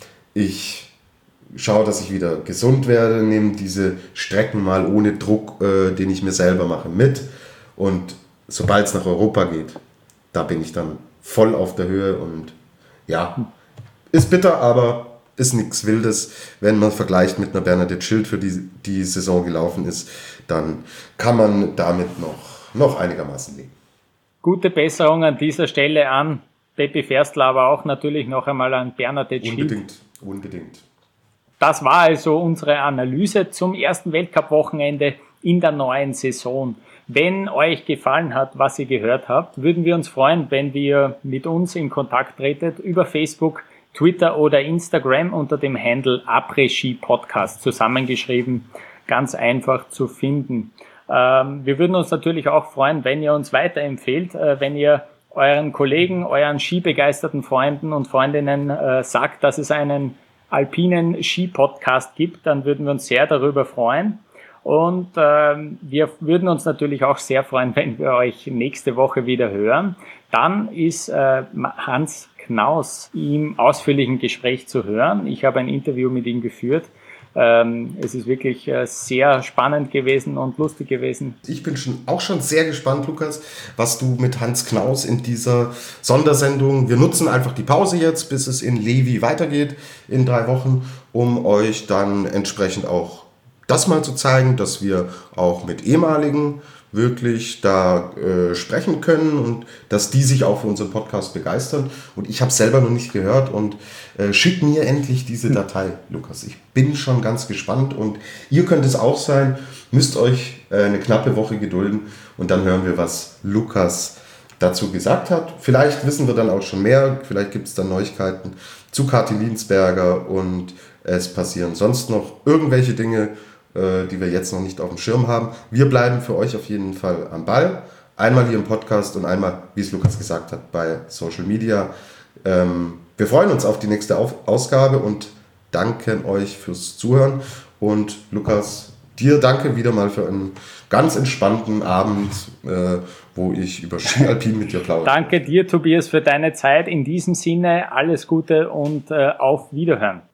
ich schaue, dass ich wieder gesund werde, nehme diese Strecken mal ohne Druck, den ich mir selber mache, mit. Und sobald es nach Europa geht, da bin ich dann voll auf der Höhe und ja, ist bitter, aber ist nichts Wildes. Wenn man vergleicht mit einer Bernadette Schild, für die Saison gelaufen ist, dann kann man damit noch einigermaßen leben. Gute Besserung an dieser Stelle an Pepi Ferstl, aber auch natürlich noch einmal an Bernadette Schild. Unbedingt. Das war also unsere Analyse zum ersten Weltcup-Wochenende in der neuen Saison. Wenn euch gefallen hat, was ihr gehört habt, würden wir uns freuen, wenn ihr mit uns in Kontakt tretet über Facebook, Twitter oder Instagram unter dem Handle Après-Ski Podcast, zusammengeschrieben, ganz einfach zu finden. Wir würden uns natürlich auch freuen, wenn ihr uns weiterempfehlt, wenn ihr euren Kollegen, euren skibegeisterten Freunden und Freundinnen sagt, dass es einen alpinen Ski-Podcast gibt, dann würden wir uns sehr darüber freuen. Und wir würden uns natürlich auch sehr freuen, wenn wir euch nächste Woche wieder hören. Dann ist Hans Knaus im ausführlichen Gespräch zu hören. Ich habe ein Interview mit ihm geführt. Es ist wirklich sehr spannend gewesen und lustig gewesen. Ich bin auch schon sehr gespannt, Lukas, was du mit Hans Knaus in dieser Sondersendung. Wir nutzen einfach die Pause jetzt, bis es in Levi weitergeht in 3 Wochen, um euch dann entsprechend auch das mal zu zeigen, dass wir auch mit ehemaligen wirklich da sprechen können und dass die sich auch für unseren Podcast begeistern. Und ich habe es selber noch nicht gehört und schick mir endlich diese Datei, Lukas. Ich bin schon ganz gespannt und ihr könnt es auch sein. Müsst euch eine knappe Woche gedulden und dann hören wir, was Lukas dazu gesagt hat. Vielleicht wissen wir dann auch schon mehr, vielleicht gibt es dann Neuigkeiten zu Kathi Liensberger und es passieren sonst noch irgendwelche Dinge, die wir jetzt noch nicht auf dem Schirm haben. Wir bleiben für euch auf jeden Fall am Ball. Einmal hier im Podcast und einmal, wie es Lukas gesagt hat, bei Social Media. Wir freuen uns auf die nächste Ausgabe und danken euch fürs Zuhören Und Lukas, dir danke wieder mal für einen ganz entspannten Abend, wo ich über Ski Alpin mit dir plaudere. Danke dir, Tobias, für deine Zeit. In diesem Sinne alles Gute und auf Wiederhören.